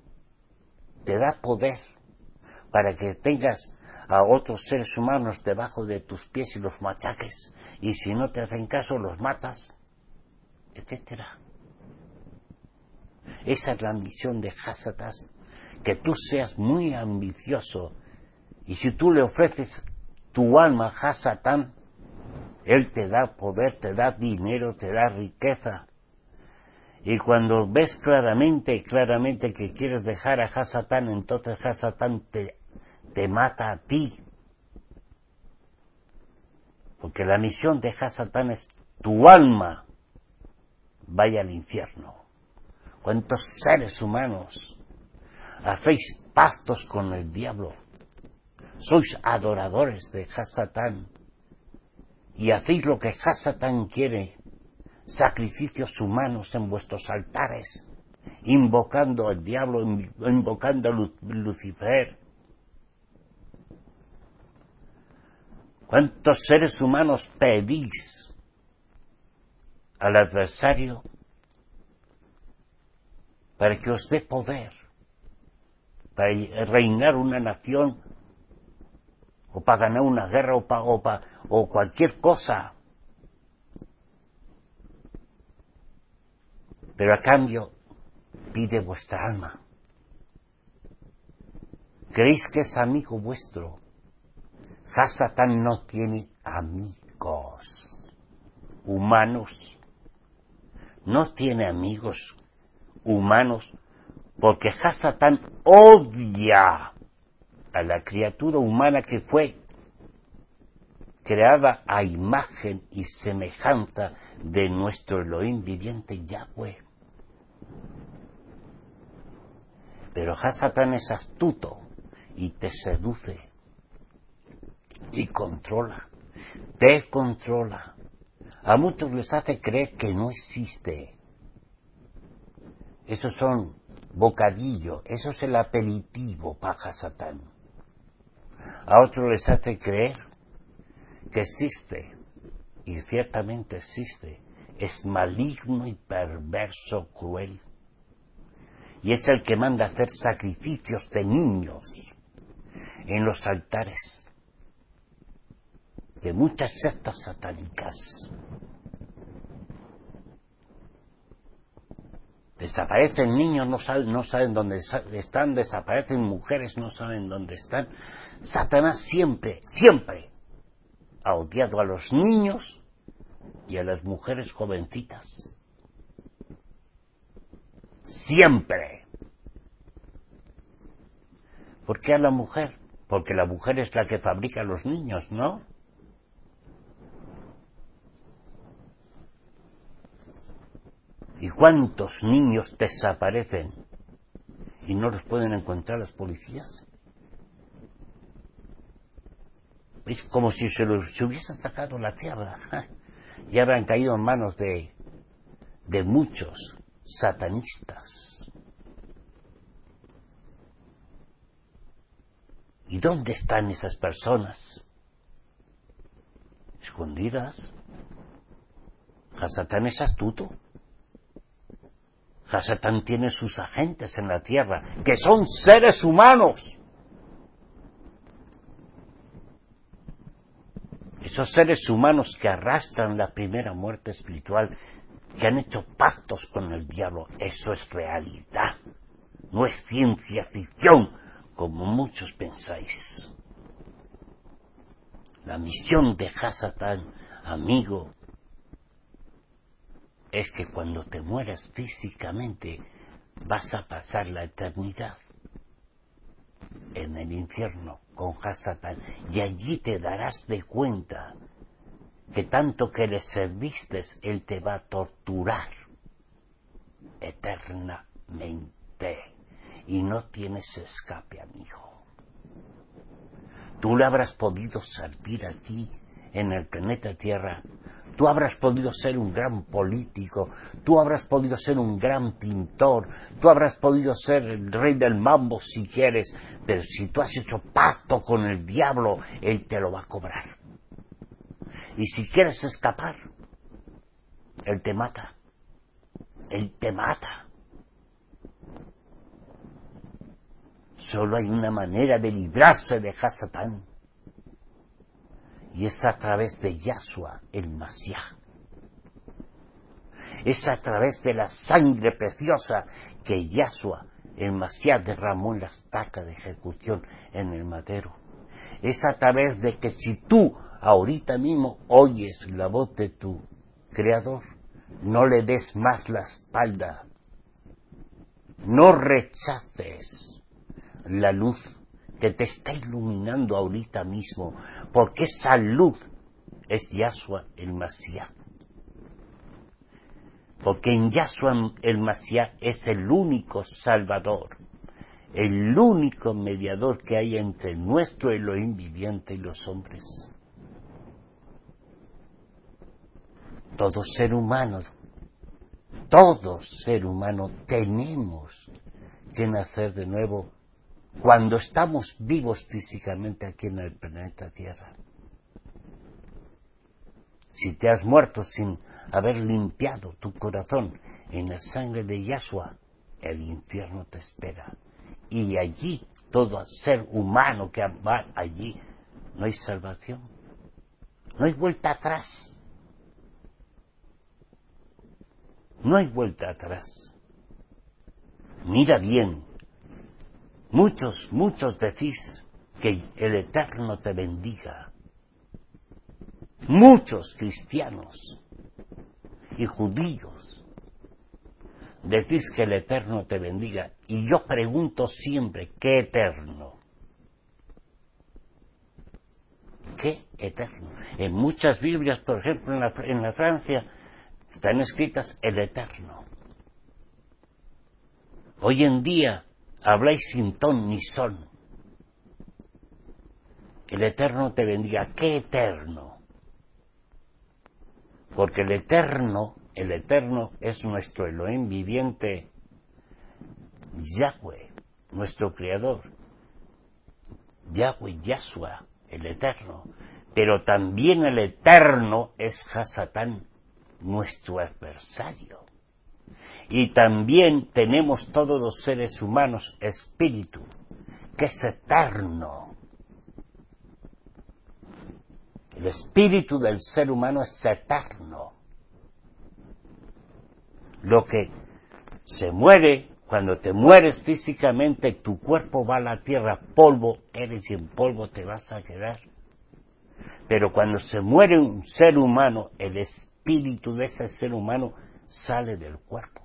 para que tengas a otros seres humanos debajo de tus pies y los machaques, y si no te hacen caso los matas, etcétera. Esa es la ambición de Hasatán, que tú seas muy ambicioso, y si tú le ofreces tu alma a Hasatán, él te da poder, te da dinero, te da riqueza. Y cuando ves claramente que quieres dejar a Hasatán, entonces Hasatán te mata a ti. Porque la misión de Hasatán es tu alma. vaya al infierno. ¿Cuántos seres humanos hacéis pactos con el diablo? Sois adoradores de Hasatán y hacéis lo que Hasatán quiere, sacrificios humanos en vuestros altares, invocando al diablo, invocando a Lucifer. ¿Cuántos seres humanos pedís al adversario para que os dé poder, para reinar una nación, o para ganar una guerra, o cualquier cosa? Pero a cambio pide vuestra alma. ¿Creéis que es amigo vuestro? Hasatán no tiene amigos humanos. No tiene amigos humanos porque Hasatán odia a la criatura humana que fue creada a imagen y semejanza de nuestro Elohim viviente Yahweh. Pero Hasatán es astuto y te seduce y controla, te controla. A muchos les hace creer que no existe. Esos son bocadillos, eso es el aperitivo para Hasatán. A otros les hace creer que existe, y ciertamente existe. Es maligno y perverso, cruel. Y es el que manda hacer sacrificios de niños en los altares de muchas sectas satánicas. Desaparecen niños, no saben dónde están, desaparecen mujeres, no saben dónde están. Satanás siempre ha odiado a los niños y a las mujeres jovencitas. Siempre. ¿Por qué a la mujer? Porque la mujer es la que fabrica a los niños, ¿no? ¿Y cuántos niños desaparecen y no los pueden encontrar las policías? Es como si se hubiesen sacado la tierra. Ya habrán caído en manos de muchos satanistas. ¿Y dónde están esas personas? Escondidas. Hasatán es astuto. Hasatán tiene sus agentes en la tierra, que son seres humanos. Esos seres humanos que arrastran la primera muerte espiritual, que han hecho pactos con el diablo, eso es realidad. No es ciencia ficción, como muchos pensáis. La misión de Hasatán, amigo, es que cuando te mueras físicamente vas a pasar la eternidad en el infierno con Hasatán, y allí te darás de cuenta que tanto que le serviste, él te va a torturar eternamente y no tienes escape, amigo. Tú le habrás podido servir aquí en el planeta Tierra. Tú habrás podido ser un gran político, tú habrás podido ser un gran pintor, tú habrás podido ser el rey del mambo si quieres, pero si tú has hecho pacto con el diablo, él te lo va a cobrar. Y si quieres escapar, él te mata. Él te mata. Solo hay una manera de librarse de Hasatán, y es a través de Yahshua el Mashiach. Es a través de la sangre preciosa que Yahshua el Mashiach derramó en la estaca de ejecución en el madero. Es a través de que si tú ahorita mismo oyes la voz de tu Creador, no le des más la espalda. No rechaces la luz que te está iluminando ahorita mismo, porque esa luz es Yahshua el Mashiach. Porque en Yahshua el Mashiach es el único Salvador, el único mediador que hay entre nuestro Elohim viviente y los hombres. Todo ser humano tenemos que nacer de nuevo cuando estamos vivos físicamente aquí en el planeta Tierra. Si te has muerto sin haber limpiado tu corazón en la sangre de Yahshua, el infierno te espera. Y allí, todo ser humano que va allí, no hay salvación. No hay vuelta atrás. No hay vuelta atrás. Mira bien. Muchos decís que el Eterno te bendiga. Muchos cristianos y judíos decís que el Eterno te bendiga. Y yo pregunto siempre, ¿qué eterno? ¿Qué eterno? En muchas Biblias, por ejemplo, en la Francia, están escritas el Eterno. Hoy en día habláis sin ton ni son. El Eterno te bendiga. ¿Qué eterno? Porque el Eterno es nuestro Elohim viviente, Yahweh, nuestro Creador. Yahweh, Yahshua, el Eterno. Pero también el Eterno es Hasatán, nuestro adversario. Y también tenemos todos los seres humanos espíritu, que es eterno. El espíritu del ser humano es eterno. Lo que se muere, cuando te mueres físicamente, tu cuerpo va a la tierra, polvo eres y en polvo te vas a quedar. Pero cuando se muere un ser humano, el espíritu de ese ser humano sale del cuerpo.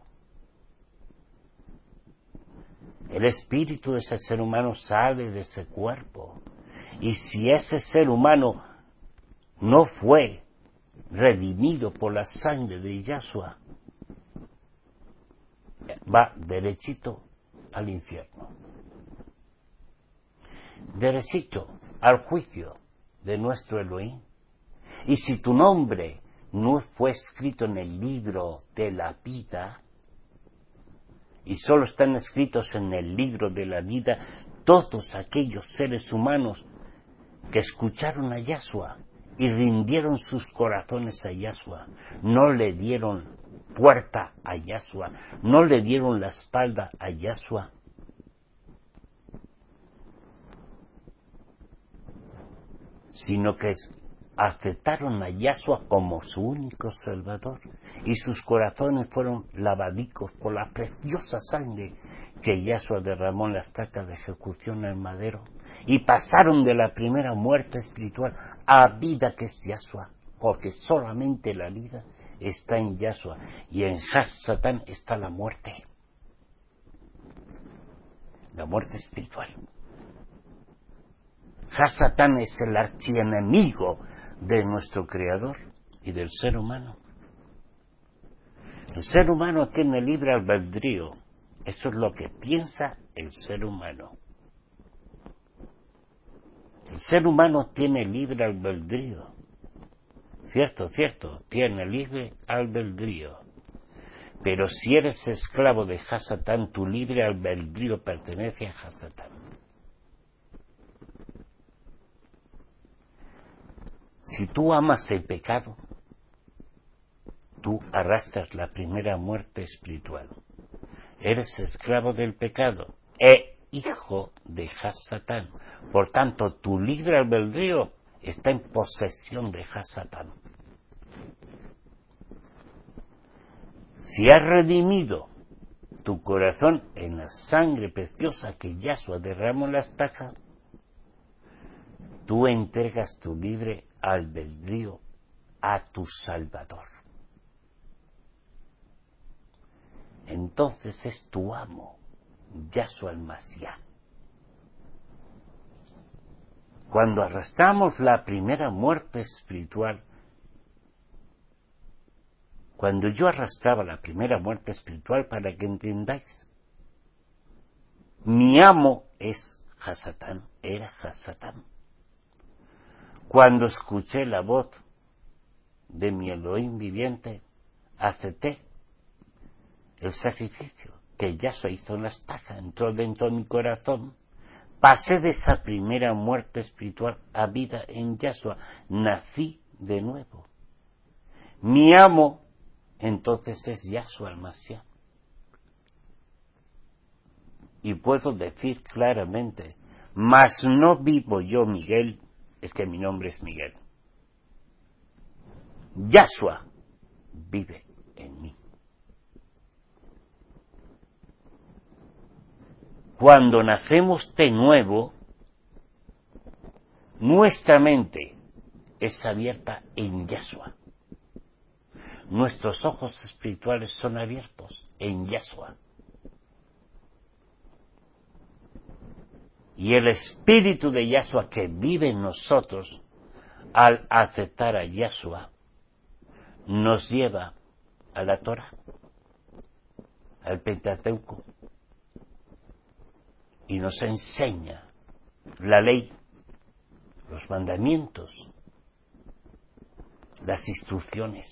El espíritu de ese ser humano sale de ese cuerpo. Y si ese ser humano no fue redimido por la sangre de Yahshua, va derechito al infierno. Derechito al juicio de nuestro Elohim. Y si tu nombre no fue escrito en el libro de la vida, y solo están escritos en el libro de la vida todos aquellos seres humanos que escucharon a Yahshua y rindieron sus corazones a Yahshua, no le dieron puerta a Yahshua, no le dieron la espalda a Yahshua, sino que aceptaron a Yahshua como su único Salvador, y sus corazones fueron lavadicos por la preciosa sangre que Yahshua derramó en la estaca de ejecución en el madero, y pasaron de la primera muerte espiritual a vida que es Yahshua, porque solamente la vida está en Yahshua, y en Hasatán está la muerte espiritual. Hasatán es el archienemigo de nuestro Creador y del ser humano. El ser humano tiene libre albedrío. Eso es lo que piensa el ser humano. El ser humano tiene libre albedrío. Cierto, tiene libre albedrío. Pero si eres esclavo de Hasatán, tu libre albedrío pertenece a Hasatán. Si tú amas el pecado, tú arrastras la primera muerte espiritual. Eres esclavo del pecado e hijo de Hasatán. Por tanto, tu libre albedrío está en posesión de Hasatán. Si has redimido tu corazón en la sangre preciosa que Yahshua derramó en la estaca, tú entregas tu libre albedrío a tu Salvador. Entonces es tu amo, Yahshua el Mashiach. Cuando arrastramos la primera muerte espiritual, cuando yo arrastraba la primera muerte espiritual, para que entendáis, mi amo es Hasatán, era Hasatán. Cuando escuché la voz de mi Elohim viviente, acepté el sacrificio que Yahshua hizo en la estaca, entró dentro de mi corazón. Pasé de esa primera muerte espiritual a vida en Yahshua, nací de nuevo. Mi amo entonces es Yahshua el Mashiach. Y puedo decir claramente, mas no vivo yo, Miguel, es que mi nombre es Miguel. Yahshua vive en mí. Cuando nacemos de nuevo, nuestra mente es abierta en Yahshua. Nuestros ojos espirituales son abiertos en Yahshua. Y el espíritu de Yahshua que vive en nosotros, al aceptar a Yahshua, nos lleva a la Torah, al Pentateuco, y nos enseña la ley, los mandamientos, las instrucciones.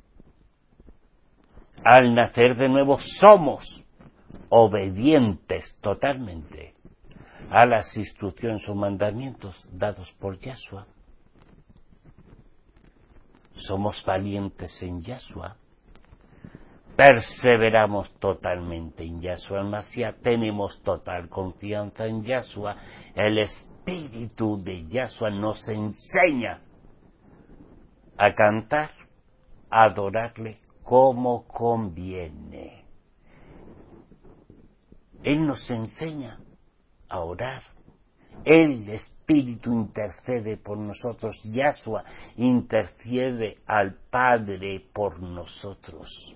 Al nacer de nuevo somos obedientes totalmente a las instrucciones o mandamientos dados por Yahshua. Somos valientes en Yahshua. Perseveramos totalmente en Yahshua el Mashiach, tenemos total confianza en Yahshua. El espíritu de Yahshua nos enseña a cantar, a adorarle como conviene. Él nos enseña a orar. El Espíritu intercede por nosotros. Yahshua intercede al Padre por nosotros.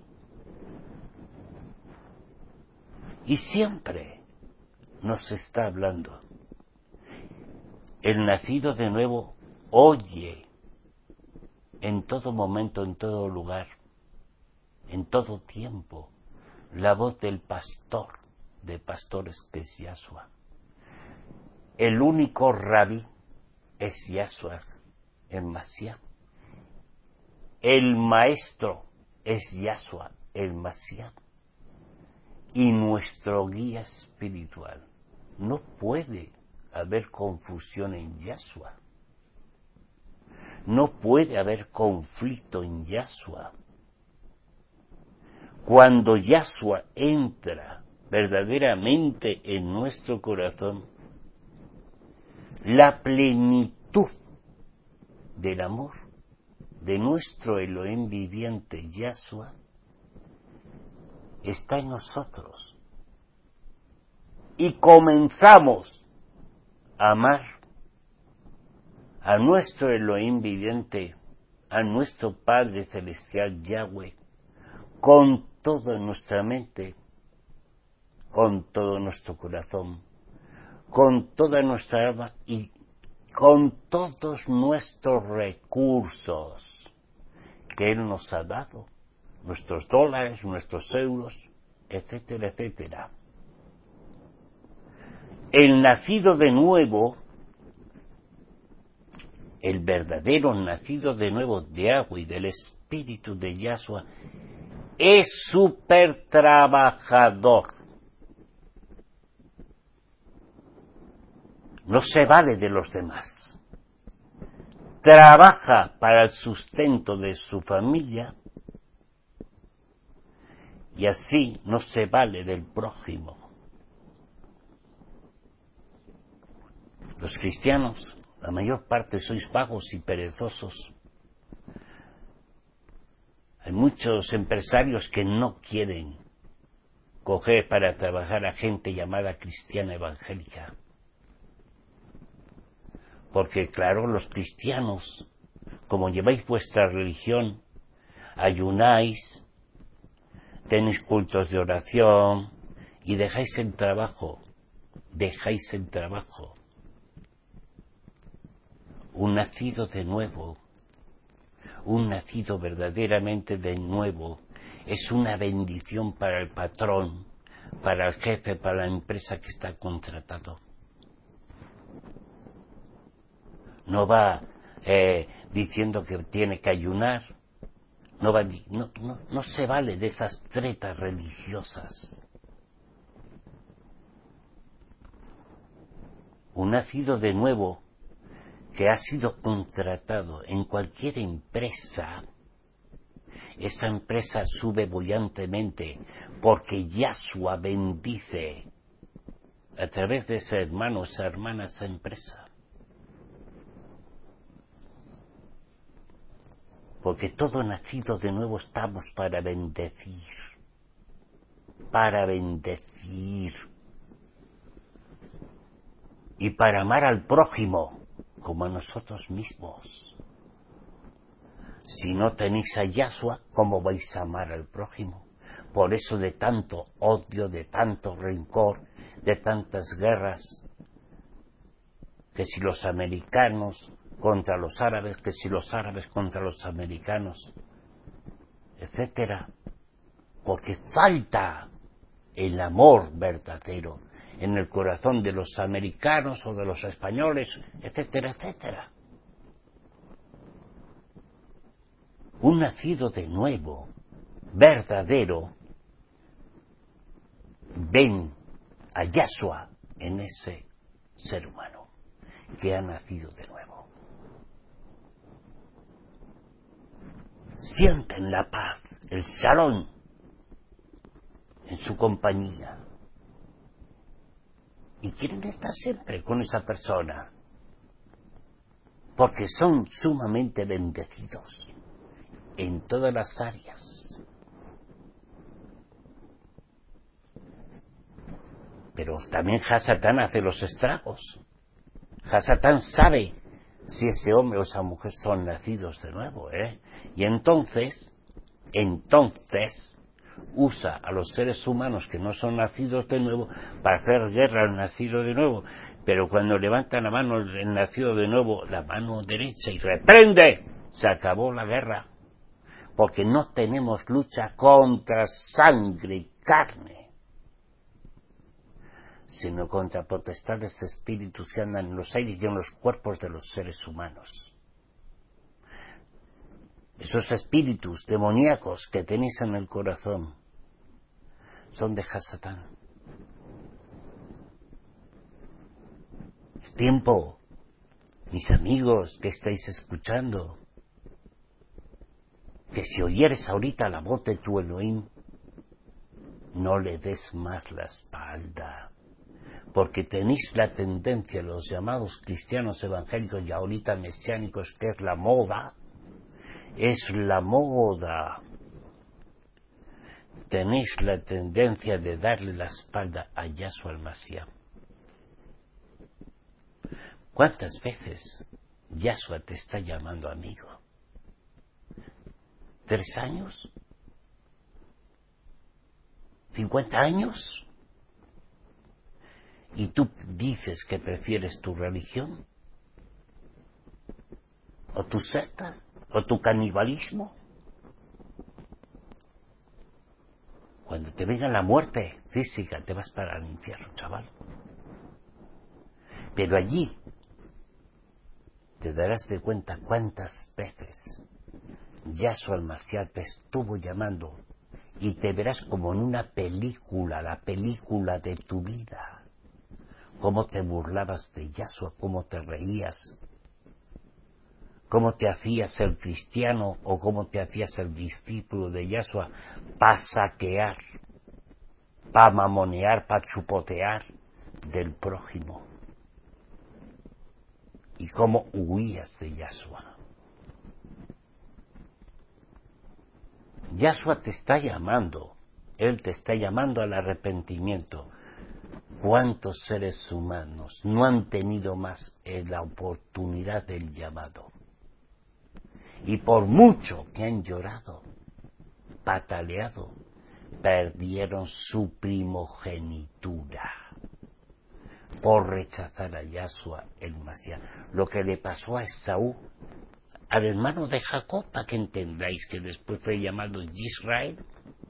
Y siempre nos está hablando. El nacido de nuevo oye en todo momento, en todo lugar, en todo tiempo, la voz del pastor de pastores, que es Yahshua. El único rabí es Yahshua, el Mashiach. El maestro es Yahshua, el Mashiach. Y nuestro guía espiritual. No puede haber confusión en Yahshua. No puede haber conflicto en Yahshua. Cuando Yahshua entra verdaderamente en nuestro corazón, la plenitud del amor de nuestro Elohim viviente Yahshua está en nosotros. Y comenzamos a amar a nuestro Elohim viviente, a nuestro Padre Celestial Yahweh, con toda nuestra mente, con todo nuestro corazón, con toda nuestra alma y con todos nuestros recursos que Él nos ha dado, nuestros dólares, nuestros euros, etcétera, etcétera. El nacido de nuevo, el verdadero nacido de nuevo de agua y del espíritu de Yahshua, es súper trabajador. No se vale de los demás. Trabaja para el sustento de su familia y así no se vale del prójimo. Los cristianos, la mayor parte, sois vagos y perezosos. Hay muchos empresarios que no quieren coger para trabajar a gente llamada cristiana evangélica. Porque claro, los cristianos, como lleváis vuestra religión, ayunáis, tenéis cultos de oración y dejáis el trabajo. Un nacido de nuevo, un nacido verdaderamente de nuevo, es una bendición para el patrón, para el jefe, para la empresa que está contratado. No va diciendo que tiene que ayunar, no se vale de esas tretas religiosas. Un nacido de nuevo que ha sido contratado en cualquier empresa, esa empresa sube bullantemente porque Yahshua bendice a través de ese hermano, esa hermana, esa empresa. Porque todo nacido de nuevo estamos para bendecir, y para amar al prójimo como a nosotros mismos. Si no tenéis a Yahshua, ¿cómo vais a amar al prójimo? Por eso de tanto odio, de tanto rencor, de tantas guerras, que si los americanos contra los árabes, que si los árabes contra los americanos, etcétera, porque falta el amor verdadero en el corazón de los americanos o de los españoles, etcétera, etcétera. Un nacido de nuevo, verdadero, ven a Yahshua en ese ser humano que ha nacido de nuevo. Sienten la paz, el shalom en su compañía y quieren estar siempre con esa persona porque son sumamente bendecidos en todas las áreas. Pero también Hasatán hace los estragos. Hasatán sabe si ese hombre o esa mujer son nacidos de nuevo, y entonces usa a los seres humanos que no son nacidos de nuevo para hacer guerra al nacido de nuevo. Pero cuando levanta la mano el nacido de nuevo, la mano derecha, y reprende, se acabó la guerra. Porque no tenemos lucha contra sangre y carne, sino contra potestades de espíritus que andan en los aires y en los cuerpos de los seres humanos. Esos espíritus demoníacos que tenéis en el corazón son de Hasatán. Es tiempo, mis amigos que estáis escuchando, que si oyeres ahorita la voz de tu Elohim, no le des más la espalda, porque tenéis la tendencia, los llamados cristianos evangélicos y ahorita mesiánicos, que es la moda, tenéis la tendencia de darle la espalda a Yahshua el Mashiach. ¿Cuántas veces Yahshua te está llamando amigo? ¿3 años? ¿50 años? ¿Y tú dices que prefieres tu religión? ¿O tu secta? ¿O tu canibalismo? Cuando te venga la muerte física, te vas para el infierno, chaval. Pero allí te darás de cuenta cuántas veces Yahshua el Mashiach te estuvo llamando y te verás como en una película, la película de tu vida. Cómo te burlabas de Yahshua, cómo te reías, cómo te hacías el cristiano o cómo te hacías el discípulo de Yahshua para saquear, para mamonear, para chupotear del prójimo. Y cómo huías de Yahshua. Yahshua te está llamando, Él te está llamando al arrepentimiento. ¿Cuántos seres humanos no han tenido más la oportunidad del llamado? Y por mucho que han llorado, pataleado, perdieron su primogenitura por rechazar a Yahshua el Mashiach. Lo que le pasó a Esaú, al hermano de Jacob, para que entendáis que después fue llamado Israel,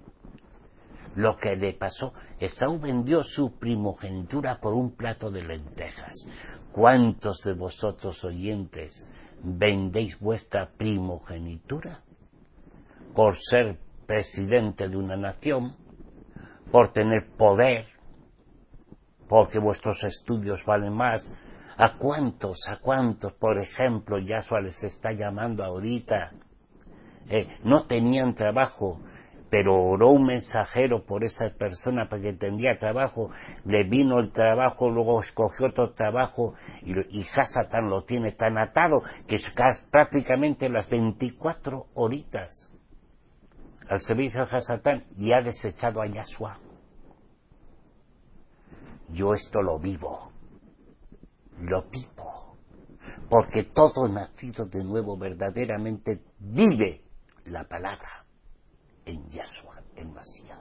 lo que le pasó. Esaú vendió su primogenitura por un plato de lentejas. ¿Cuántos de vosotros, oyentes, vendéis vuestra primogenitura por ser presidente de una nación, por tener poder, porque vuestros estudios valen más? ¿A cuántos, por ejemplo, Yahshua les está llamando ahorita? No tenían trabajo, pero oró un mensajero por esa persona para que tendría trabajo, le vino el trabajo, luego escogió otro trabajo, y Hasatán lo tiene tan atado que es prácticamente las 24 horitas al servicio de Hasatán, y ha desechado a Yahshua. Yo esto lo vivo, porque todo nacido de nuevo verdaderamente vive la palabra en Yahshua, el Mashiach.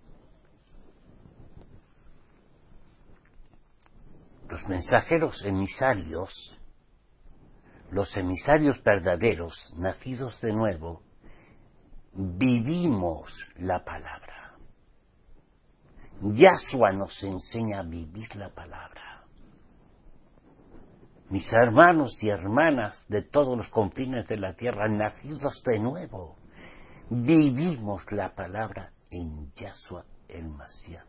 Los mensajeros emisarios, los emisarios verdaderos, nacidos de nuevo, vivimos la palabra. Yahshua nos enseña a vivir la palabra. Mis hermanos y hermanas de todos los confines de la tierra, nacidos de nuevo, vivimos la palabra en Yahshua el Mashiach.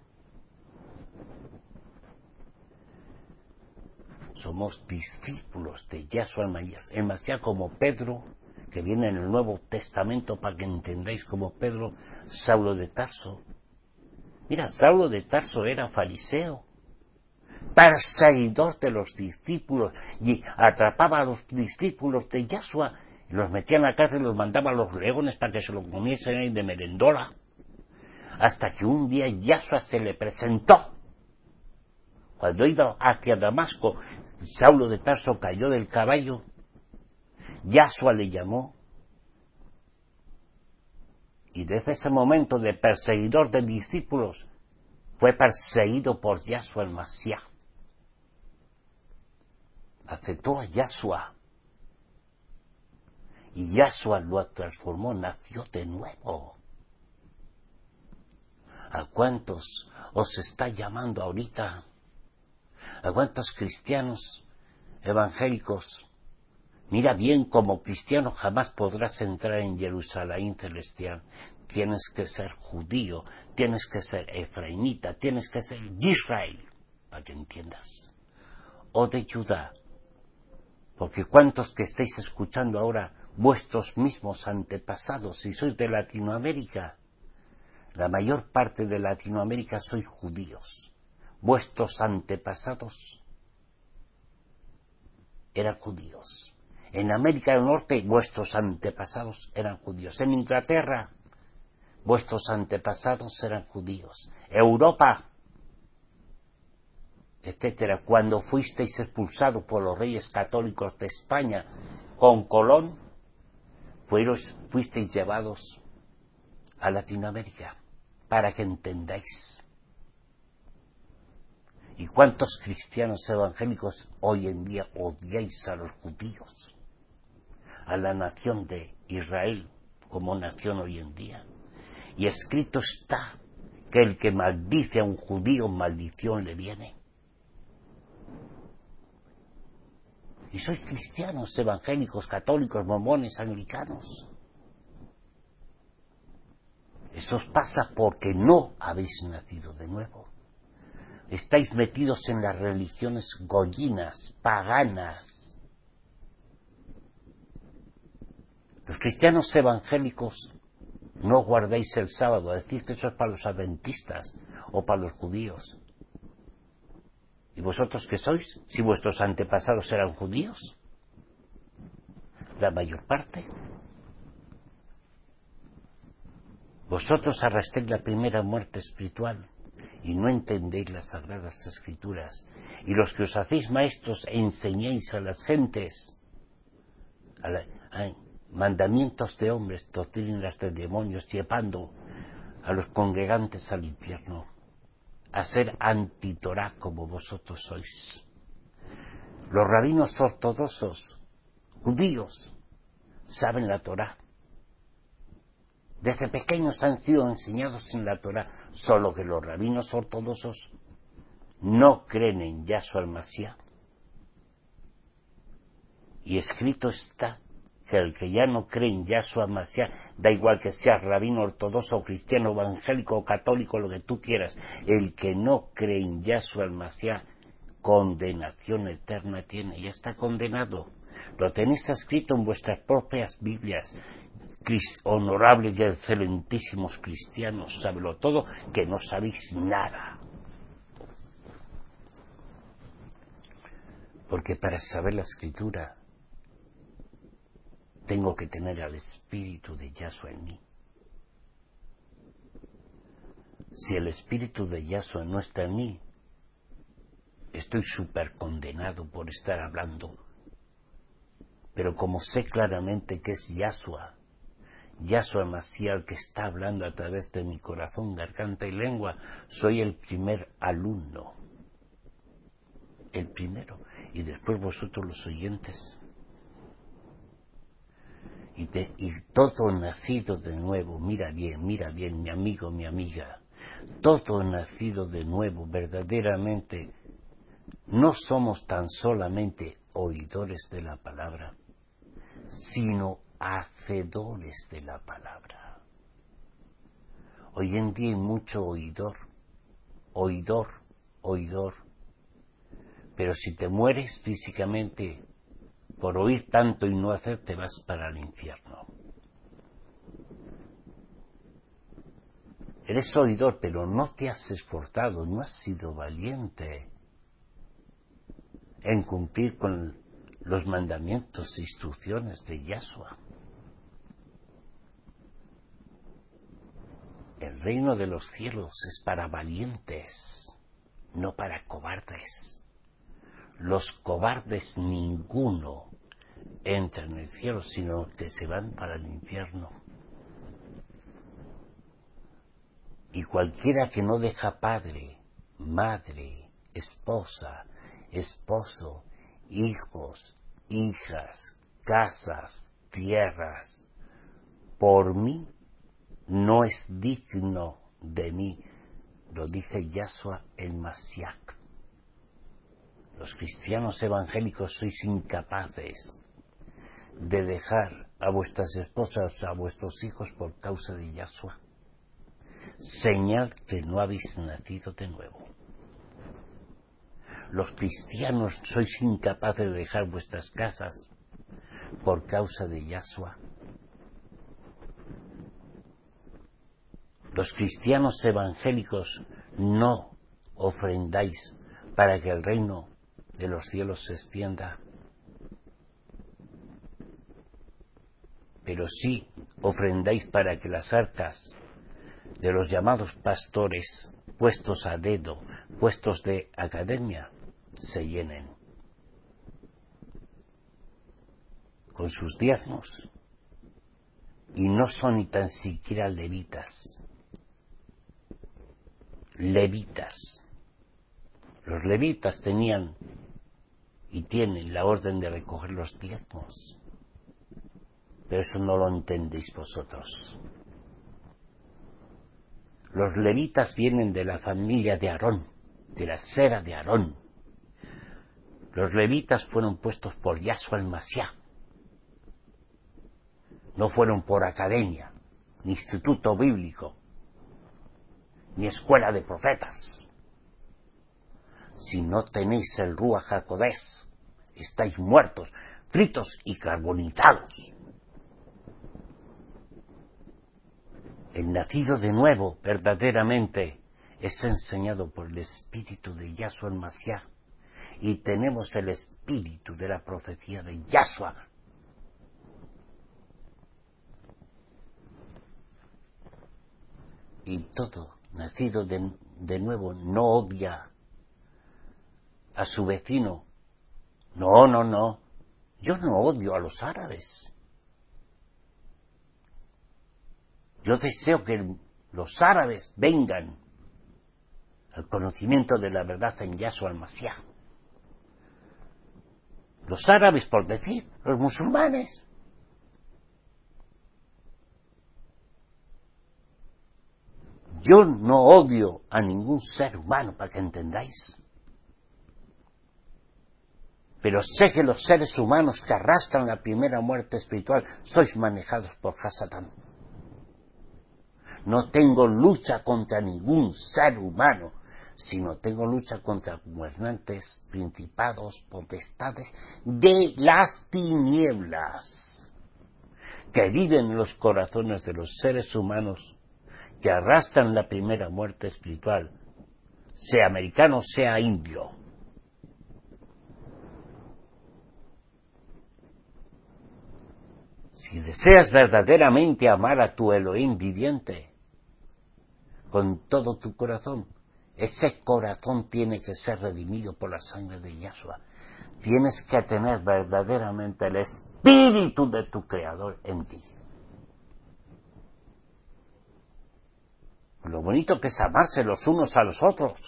Somos discípulos de Yahshua el Mashiach, como Pedro, que viene en el Nuevo Testamento, para que entendáis, como Pedro, Saulo de Tarso. Mira, Saulo de Tarso era fariseo, perseguidor de los discípulos, y atrapaba a los discípulos de Yahshua, y los metía en la cárcel y los mandaba a los leones para que se lo comiesen ahí de merendola, hasta que un día Yahshua se le presentó. Cuando iba hacia Damasco, Saulo de Tarso cayó del caballo, Yahshua le llamó, y desde ese momento de perseguidor de discípulos, fue perseguido por Yahshua el Mashiach. Aceptó a Yahshua, y Yahshua lo transformó, nació de nuevo. ¿A cuántos os está llamando ahorita? ¿A cuántos cristianos evangélicos? Mira bien, como cristiano jamás podrás entrar en Jerusalén celestial. Tienes que ser judío, tienes que ser efraimita, tienes que ser Israel, para que entiendas. O de Judá. Porque cuántos que estáis escuchando ahora, vuestros mismos antepasados, si sois de Latinoamérica, la mayor parte de Latinoamérica sois judíos. Vuestros antepasados eran judíos. En América del Norte, vuestros antepasados eran judíos. En Inglaterra, vuestros antepasados eran judíos. Europa, etcétera. Cuando fuisteis expulsados por los reyes católicos de España con Colón, fuisteis llevados a Latinoamérica, para que entendáis. ¿Y cuántos cristianos evangélicos hoy en día odiáis a los judíos, a la nación de Israel como nación hoy en día? Y escrito está que el que maldice a un judío, maldición le viene. Y sois cristianos, evangélicos, católicos, mormones, anglicanos. Eso os pasa porque no habéis nacido de nuevo. Estáis metidos en las religiones goyinas, paganas. Los cristianos evangélicos no guardáis el sábado, decís que eso es para los adventistas o para los judíos. ¿Y vosotros qué sois? Si vuestros antepasados eran judíos, la mayor parte. Vosotros arrastréis la primera muerte espiritual y no entendéis las sagradas escrituras. Y los que os hacéis maestros enseñáis a las gentes a mandamientos de hombres, doctrinas de demonios, llevando a los congregantes al infierno, a ser antitorá como vosotros sois. Los rabinos ortodoxos, judíos, saben la Torá. Desde pequeños han sido enseñados en la Torá, solo que los rabinos ortodoxos no creen en Yahshua el Mashiach. Y escrito está que el que ya no cree en Yahshua el Mashiach, da igual que seas rabino ortodoxo, cristiano, evangélico, católico, lo que tú quieras, el que no cree en Yahshua el Mashiach, condenación eterna tiene, ya está condenado. Lo tenéis escrito en vuestras propias Biblias. Honorables y excelentísimos cristianos, sábelo todo, que no sabéis nada. Porque para saber la Escritura tengo que tener al Espíritu de Yahshua en mí. Si el Espíritu de Yahshua no está en mí, estoy súper condenado por estar hablando. Pero como sé claramente que es Yahshua Mashiach que está hablando a través de mi corazón, garganta y lengua, soy el primer alumno. El primero. Y después vosotros los oyentes. Y todo nacido de nuevo, mira bien, mi amigo, mi amiga, todo nacido de nuevo, verdaderamente, no somos tan solamente oidores de la palabra, sino hacedores de la palabra. Hoy en día hay mucho oidor, pero si te mueres físicamente por oír tanto y no hacer, te vas para el infierno. Eres oidor, pero no te has esforzado, no has sido valiente en cumplir con los mandamientos e instrucciones de Yahshua. El reino de los cielos es para valientes, no para cobardes. Los cobardes ninguno entra en el cielo, sino que se van para el infierno. Y cualquiera que no deja padre, madre, esposa, esposo, hijos, hijas, casas, tierras, por mí, no es digno de mí, lo dice Yahshua el Mashiach. Los cristianos evangélicos sois incapaces de dejar a vuestras esposas, a vuestros hijos por causa de Yahshua. Señal que no habéis nacido de nuevo. Los cristianos sois incapaces de dejar vuestras casas por causa de Yahshua. Los cristianos evangélicos no ofrendáis para que el reino de los cielos se extienda, pero sí ofrendáis para que las arcas de los llamados pastores, puestos a dedo, puestos de academia, se llenen con sus diezmos, y no son ni tan siquiera levitas. Los levitas tenían y tienen la orden de recoger los diezmos, pero eso no lo entendéis vosotros. Los levitas vienen de la familia de Aarón, de la sera de Aarón. Los levitas fueron puestos por Yahshua el Mashiach. No fueron por academia, ni instituto bíblico, ni escuela de profetas. Si no tenéis el Ruach HaKodesh, estáis muertos, fritos y carbonizados. El nacido de nuevo, verdaderamente, es enseñado por el Espíritu de Yahshua el Mashiach, y tenemos el Espíritu de la profecía de Yahshua. Y todo nacido de nuevo no odia a su vecino. No. Yo no odio a los árabes. Yo deseo que los árabes vengan al conocimiento de la verdad en Yahshua el Mashiach. Los árabes, por decir, los musulmanes. Yo no odio a ningún ser humano, para que entendáis. Pero sé que los seres humanos que arrastran la primera muerte espiritual sois manejados por Hasatán. No tengo lucha contra ningún ser humano, sino tengo lucha contra gobernantes, principados, potestades de las tinieblas, que viven en los corazones de los seres humanos, que arrastran la primera muerte espiritual, sea americano, sea indio. Si deseas verdaderamente amar a tu Elohim viviente, con todo tu corazón, ese corazón tiene que ser redimido por la sangre de Yahshua. Tienes que tener verdaderamente el espíritu de tu Creador en ti. Lo bonito que es amarse los unos a los otros.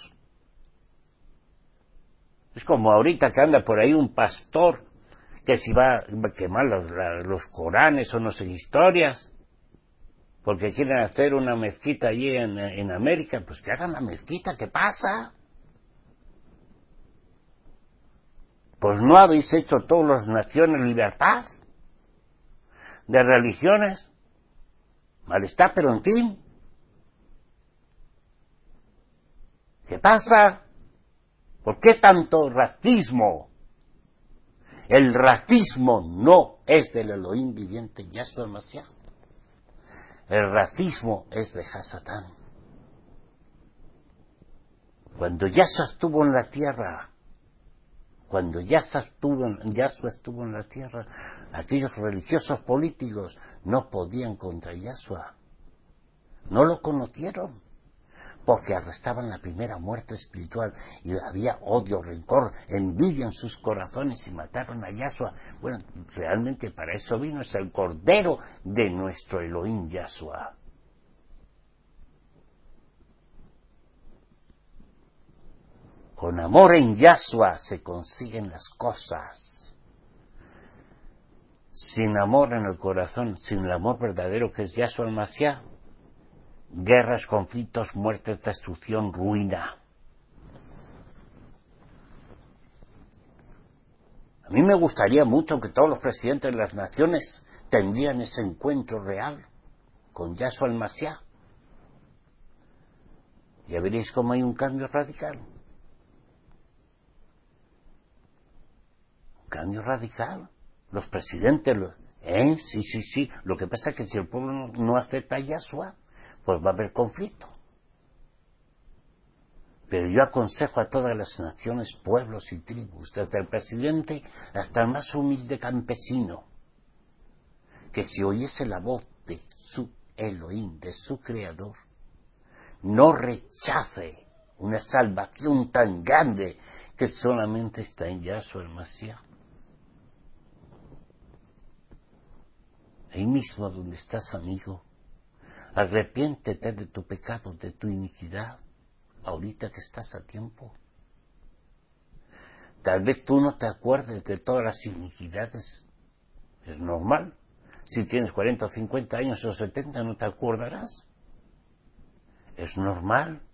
Es como ahorita que anda por ahí un pastor que si va a quemar los Coranes o no sé historias, porque quieren hacer una mezquita allí en América, pues que hagan la mezquita, ¿qué pasa? Pues no habéis hecho todas las naciones libertad de religiones. Mal está, pero en fin. ¿Qué pasa? ¿Por qué tanto racismo? El racismo no es del Elohim viviente, Yahshua Mashiach. El racismo es de Hasatán. Cuando Yahshua estuvo en la tierra, cuando Yahshua estuvo en la tierra, aquellos religiosos políticos no podían contra Yahshua. No lo conocieron, porque arrestaban la primera muerte espiritual y había odio, rencor, envidia en sus corazones y mataron a Yahshua. Bueno, realmente para eso vino, es el Cordero de nuestro Elohim Yahshua. Con amor en Yahshua se consiguen las cosas. Sin amor en el corazón, sin el amor verdadero que es Yahshua el Mashiach, guerras, conflictos, muertes, destrucción, ruina. A mí me gustaría mucho que todos los presidentes de las naciones tendrían ese encuentro real con Yahshua el Mashiach. Ya veréis cómo hay un cambio radical. Un cambio radical. Los presidentes, sí. Lo que pasa es que si el pueblo no acepta a Yahshua, pues va a haber conflicto. Pero yo aconsejo a todas las naciones, pueblos y tribus, desde el presidente hasta el más humilde campesino, que si oyese la voz de su Elohim, de su Creador, no rechace una salvación tan grande que solamente está en Yahshua el Mashiach. Ahí mismo donde estás, amigo, arrepiéntete de tu pecado, de tu iniquidad, ahorita que estás a tiempo. Tal vez tú no te acuerdes de todas las iniquidades, es normal. Si tienes 40 o 50 años o 70 no te acordarás, es normal.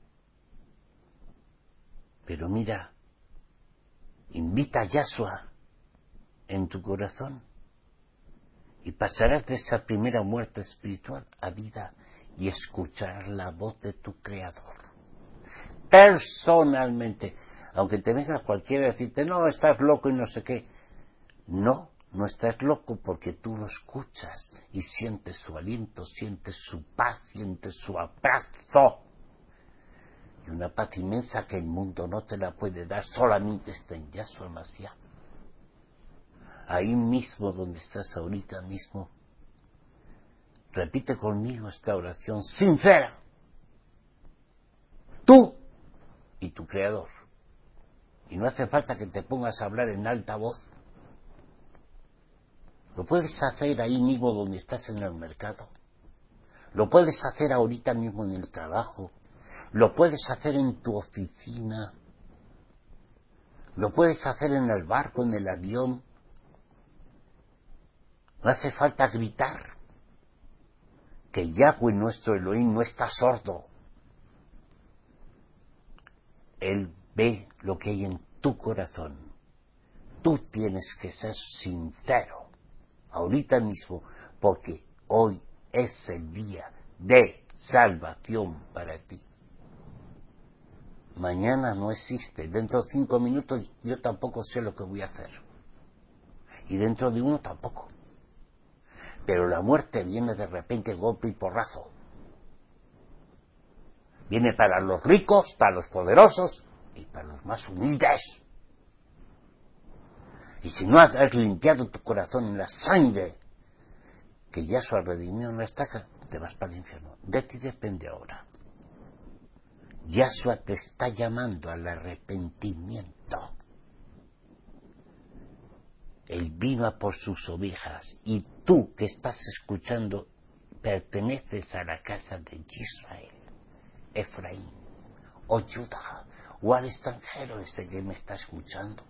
Pero mira, invita a Yahshua en tu corazón y pasarás de esa primera muerte espiritual a vida y escucharás la voz de tu Creador. Personalmente, aunque te venga cualquiera a decirte, no, estás loco y no sé qué. No estás loco porque tú lo escuchas y sientes su aliento, sientes su paz, sientes su abrazo. Y una paz inmensa que el mundo no te la puede dar, solamente está en Yahshua Mashiach. Ahí mismo donde estás ahorita mismo, repite conmigo esta oración sincera. Tú y tu Creador. Y no hace falta que te pongas a hablar en alta voz. Lo puedes hacer ahí mismo donde estás en el mercado. Lo puedes hacer ahorita mismo en el trabajo. Lo puedes hacer en tu oficina. Lo puedes hacer en el barco, en el avión. No hace falta gritar. Que Yahweh nuestro Elohim no está sordo. Él ve lo que hay en tu corazón. Tú tienes que ser sincero, ahorita mismo, porque hoy es el día de salvación para ti. Mañana no existe. Dentro de 5 minutos yo tampoco sé lo que voy a hacer. Y dentro de 1 tampoco. Pero la muerte viene de repente, golpe y porrazo. Viene para los ricos, para los poderosos y para los más humildes. Y si no has limpiado tu corazón en la sangre que Yahshua redimió en la estaca, te vas para el infierno. De ti depende ahora. Yahshua te está llamando al arrepentimiento. Él vino a por sus ovejas y tú que estás escuchando perteneces a la casa de Israel, Efraín, o Judá, o al extranjero ese que me está escuchando.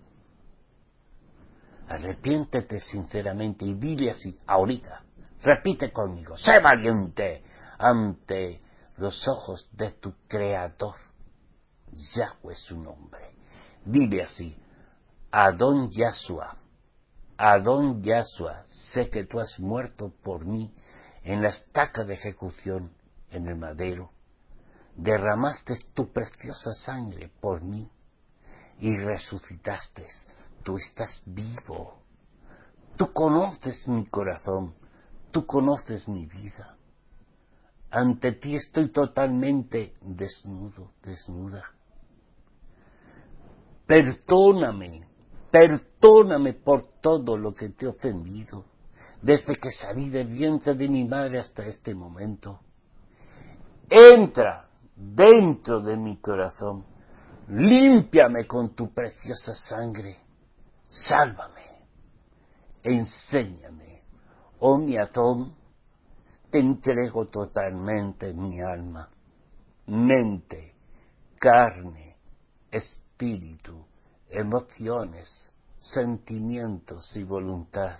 Arrepiéntete sinceramente y dile así, ahorita, repite conmigo, sé valiente ante los ojos de tu Creador. Yahweh es su nombre. Dile así, Adón Yahshua, Adón Yahshua, sé que tú has muerto por mí en la estaca de ejecución en el madero. Derramaste tu preciosa sangre por mí y resucitaste. Tú estás vivo. Tú conoces mi corazón. Tú conoces mi vida. Ante ti estoy totalmente desnudo, desnuda. Perdóname, perdóname por todo lo que te he ofendido, desde que salí del vientre de mi madre hasta este momento. Entra dentro de mi corazón, límpiame con tu preciosa sangre, sálvame, enséñame, oh mi Adón, te entrego totalmente mi alma, mente, carne, espíritu, emociones, sentimientos y voluntad.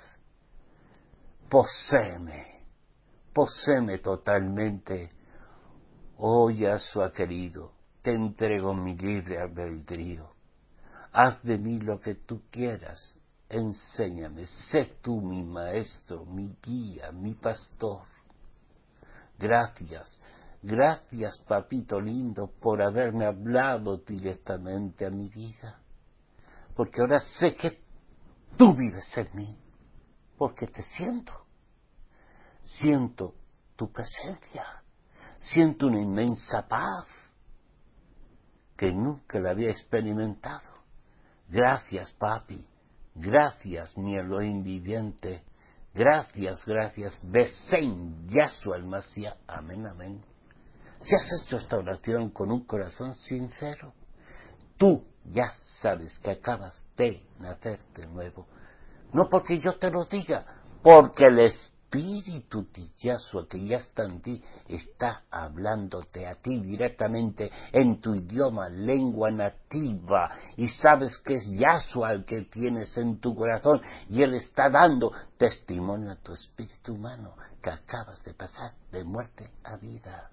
Poséeme totalmente. Oh Yahshua querido, te entrego mi libre albedrío. Haz de mí lo que tú quieras. Enséñame, sé tú mi maestro, mi guía, mi pastor. Gracias, gracias papito lindo por haberme hablado directamente a mi vida. Porque ahora sé que tú vives en mí, porque te siento. Siento tu presencia. Siento una inmensa paz que nunca la había experimentado. Gracias, papi. Gracias, mi Elohim viviente. Gracias, gracias. Besén, Yahshua el Mashiach. Amén, amén. Si has hecho esta oración con un corazón sincero, tú ya sabes que acabas de nacer de nuevo. No porque yo te lo diga, porque el Espíritu de Yahshua que ya está en ti está hablándote a ti directamente en tu idioma, lengua nativa, y sabes que es Yahshua el que tienes en tu corazón y Él está dando testimonio a tu espíritu humano que acabas de pasar de muerte a vida.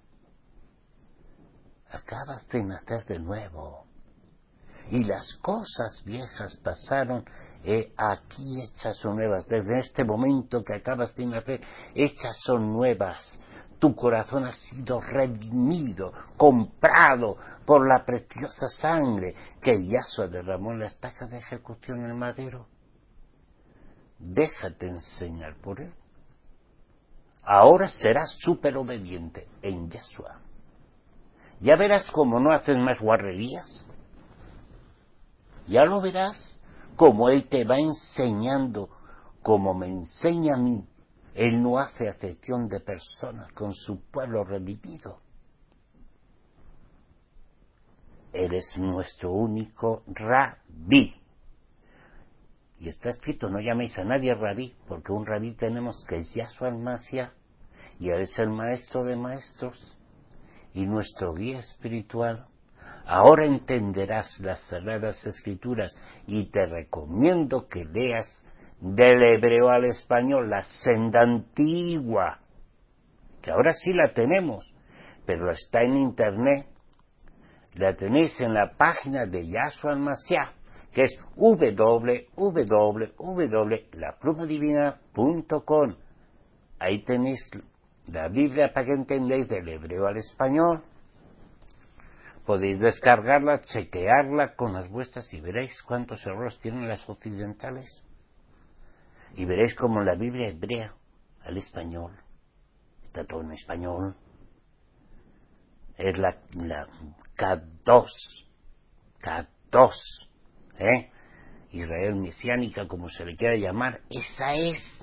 Acabas de nacer de nuevo. Y las cosas viejas pasaron, aquí hechas son nuevas. Desde este momento que acabas de nacer, hechas son nuevas. Tu corazón ha sido redimido, comprado por la preciosa sangre que Yahshua derramó en la estaca de ejecución en el madero. Déjate enseñar por Él. Ahora serás súper obediente en Yahshua. Ya verás cómo no haces más guarrerías. Ya lo verás, como Él te va enseñando, como me enseña a mí. Él no hace acepción de personas con su pueblo redimido. Eres nuestro único rabí. Y está escrito, no llaméis a nadie rabí, porque un rabí tenemos que es Yahshua el Mashiach, y Él es el maestro de maestros, y nuestro guía espiritual. Ahora entenderás las sagradas escrituras y te recomiendo que leas del hebreo al español la senda antigua, que ahora sí la tenemos, pero está en internet, La tenéis en la página de Yahshua Mashiach, que es www.laplumadivina.com. Ahí tenéis la Biblia para que entendáis del hebreo al español. Podéis descargarla, chequearla con las vuestras y veréis cuántos errores tienen las occidentales. Y veréis como la Biblia hebrea al español, está todo en español, es la K2, Israel mesiánica, como se le quiera llamar, esa es,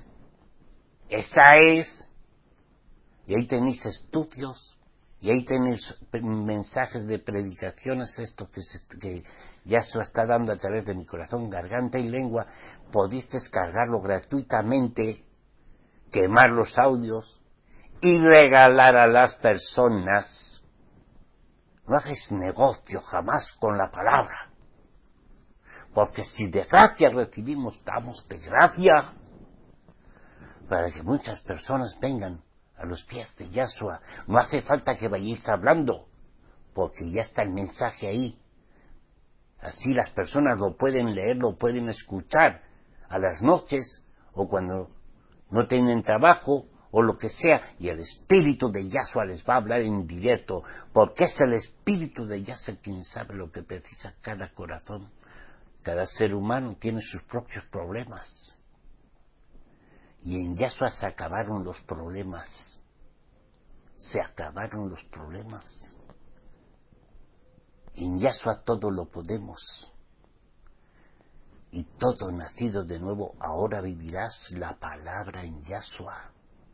y ahí tenéis estudios, y ahí tenéis mensajes de predicaciones, esto que Yahshua está dando a través de mi corazón, garganta y lengua. Podéis descargarlo gratuitamente, quemar los audios y regalar a las personas. No hagáis negocio jamás con la palabra, porque si de gracia recibimos, damos de gracia, para que muchas personas vengan a los pies de Yahshua. No hace falta que vayáis hablando, porque ya está el mensaje ahí. Así las personas lo pueden leer, lo pueden escuchar a las noches, o cuando no tienen trabajo, o lo que sea, y el Espíritu de Yahshua les va a hablar en directo, porque es el Espíritu de Yahshua quien sabe lo que precisa cada corazón. Cada ser humano tiene sus propios problemas. Y en Yahshua se acabaron los problemas. Se acabaron los problemas. En Yahshua todo lo podemos. Y todo nacido de nuevo, ahora vivirás la palabra en Yahshua.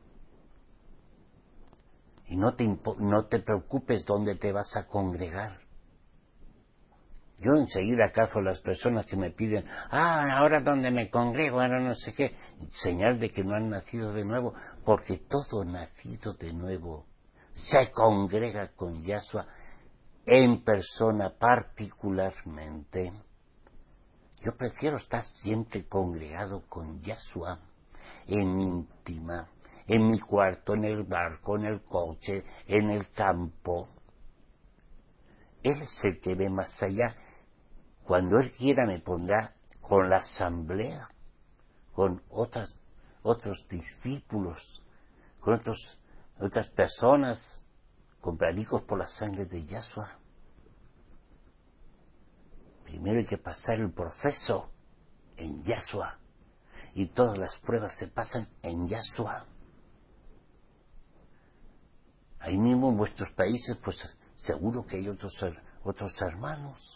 Y no te preocupes dónde te vas a congregar. Yo enseguida cazo a las personas que me piden, ahora dónde me congrego, ahora no sé qué. Señal de que no han nacido de nuevo, porque todo nacido de nuevo se congrega con Yahshua en persona particularmente. Yo prefiero estar siempre congregado con Yahshua, en íntima, en mi cuarto, en el barco, en el coche, en el campo. Él es el que ve más allá. Cuando Él quiera me pondrá con la asamblea, con otros discípulos, con otras personas, compraditos por la sangre de Yahshua. Primero hay que pasar el proceso en Yahshua, y todas las pruebas se pasan en Yahshua. Ahí mismo en vuestros países, pues seguro que hay otros hermanos.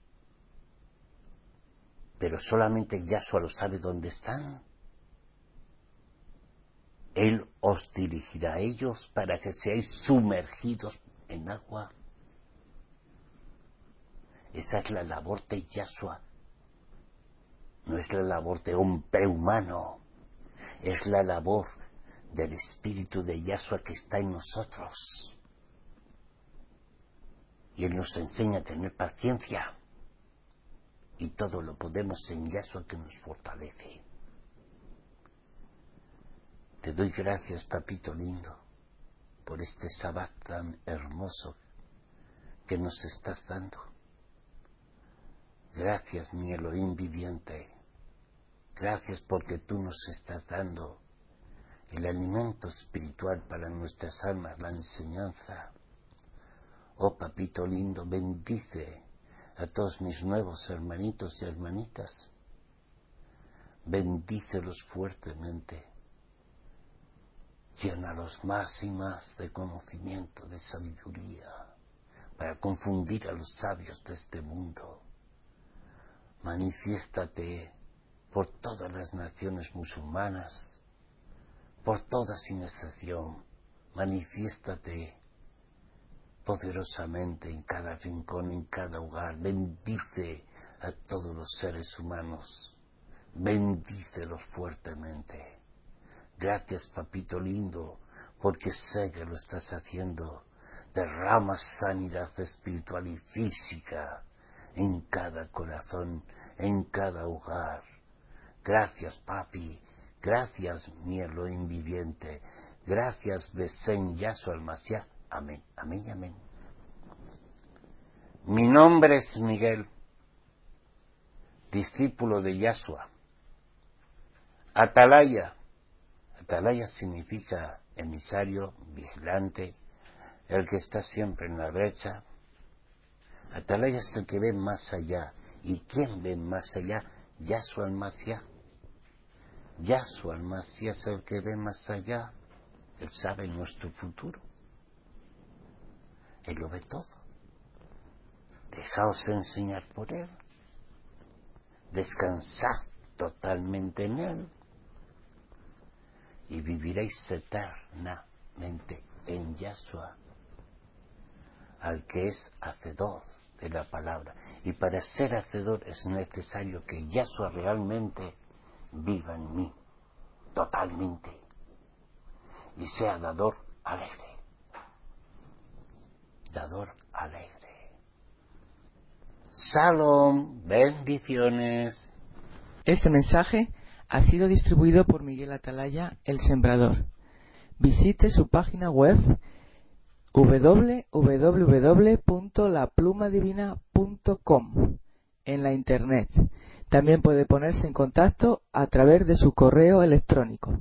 Pero solamente Yahshua lo sabe dónde están. Él os dirigirá a ellos para que seáis sumergidos en agua. Esa es la labor de Yahshua. No es la labor de hombre humano. Es la labor del Espíritu de Yahshua que está en nosotros. Y Él nos enseña a tener paciencia. Y todo lo podemos en Yahshua que nos fortalece. Te doy gracias, papito lindo, por este Sabbat tan hermoso que nos estás dando. Gracias, mi Elohim viviente. Gracias porque tú nos estás dando el alimento espiritual para nuestras almas, la enseñanza. Oh, papito lindo, bendice a todos mis nuevos hermanitos y hermanitas. Bendícelos fuertemente. Llénalos más y más de conocimiento, de sabiduría, para confundir a los sabios de este mundo. Manifiéstate por todas las naciones musulmanas, por todas sin excepción. Manifiéstate poderosamente en cada rincón, en cada hogar. Bendice a todos los seres humanos. Bendícelos fuertemente. Gracias, papito lindo, porque sé que lo estás haciendo. Derrama sanidad espiritual y física en cada corazón, en cada hogar. Gracias, papi. Gracias, mi Elohim viviente. Gracias, Besen Yahshua el Mashiach. Amén, amén y amén. Mi nombre es Miguel, discípulo de Yahshua. Atalaya. Atalaya significa emisario, vigilante, el que está siempre en la brecha. Atalaya es el que ve más allá. ¿Y quién ve más allá? Yahshua el Mashiach. Yahshua el Mashiach es el que ve más allá. Él sabe nuestro futuro. Él lo ve todo. Dejaos enseñar por Él. Descansad totalmente en Él. Y viviréis eternamente en Yahshua, al que es hacedor de la palabra. Y para ser hacedor es necesario que Yahshua realmente viva en mí, totalmente, y sea dador alegre. Dador alegre. Shalom, bendiciones. Este mensaje ha sido distribuido por Miguel Atalaya, el Sembrador. Visite su página web www.laplumadivina.com en la internet. También puede ponerse en contacto a través de su correo electrónico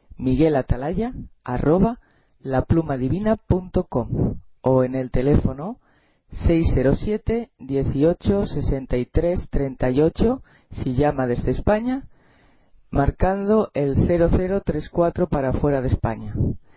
miguelatalaya@laplumadivina.com o en el teléfono 607 18 63 38 si llama desde España, marcando el 0034 para fuera de España.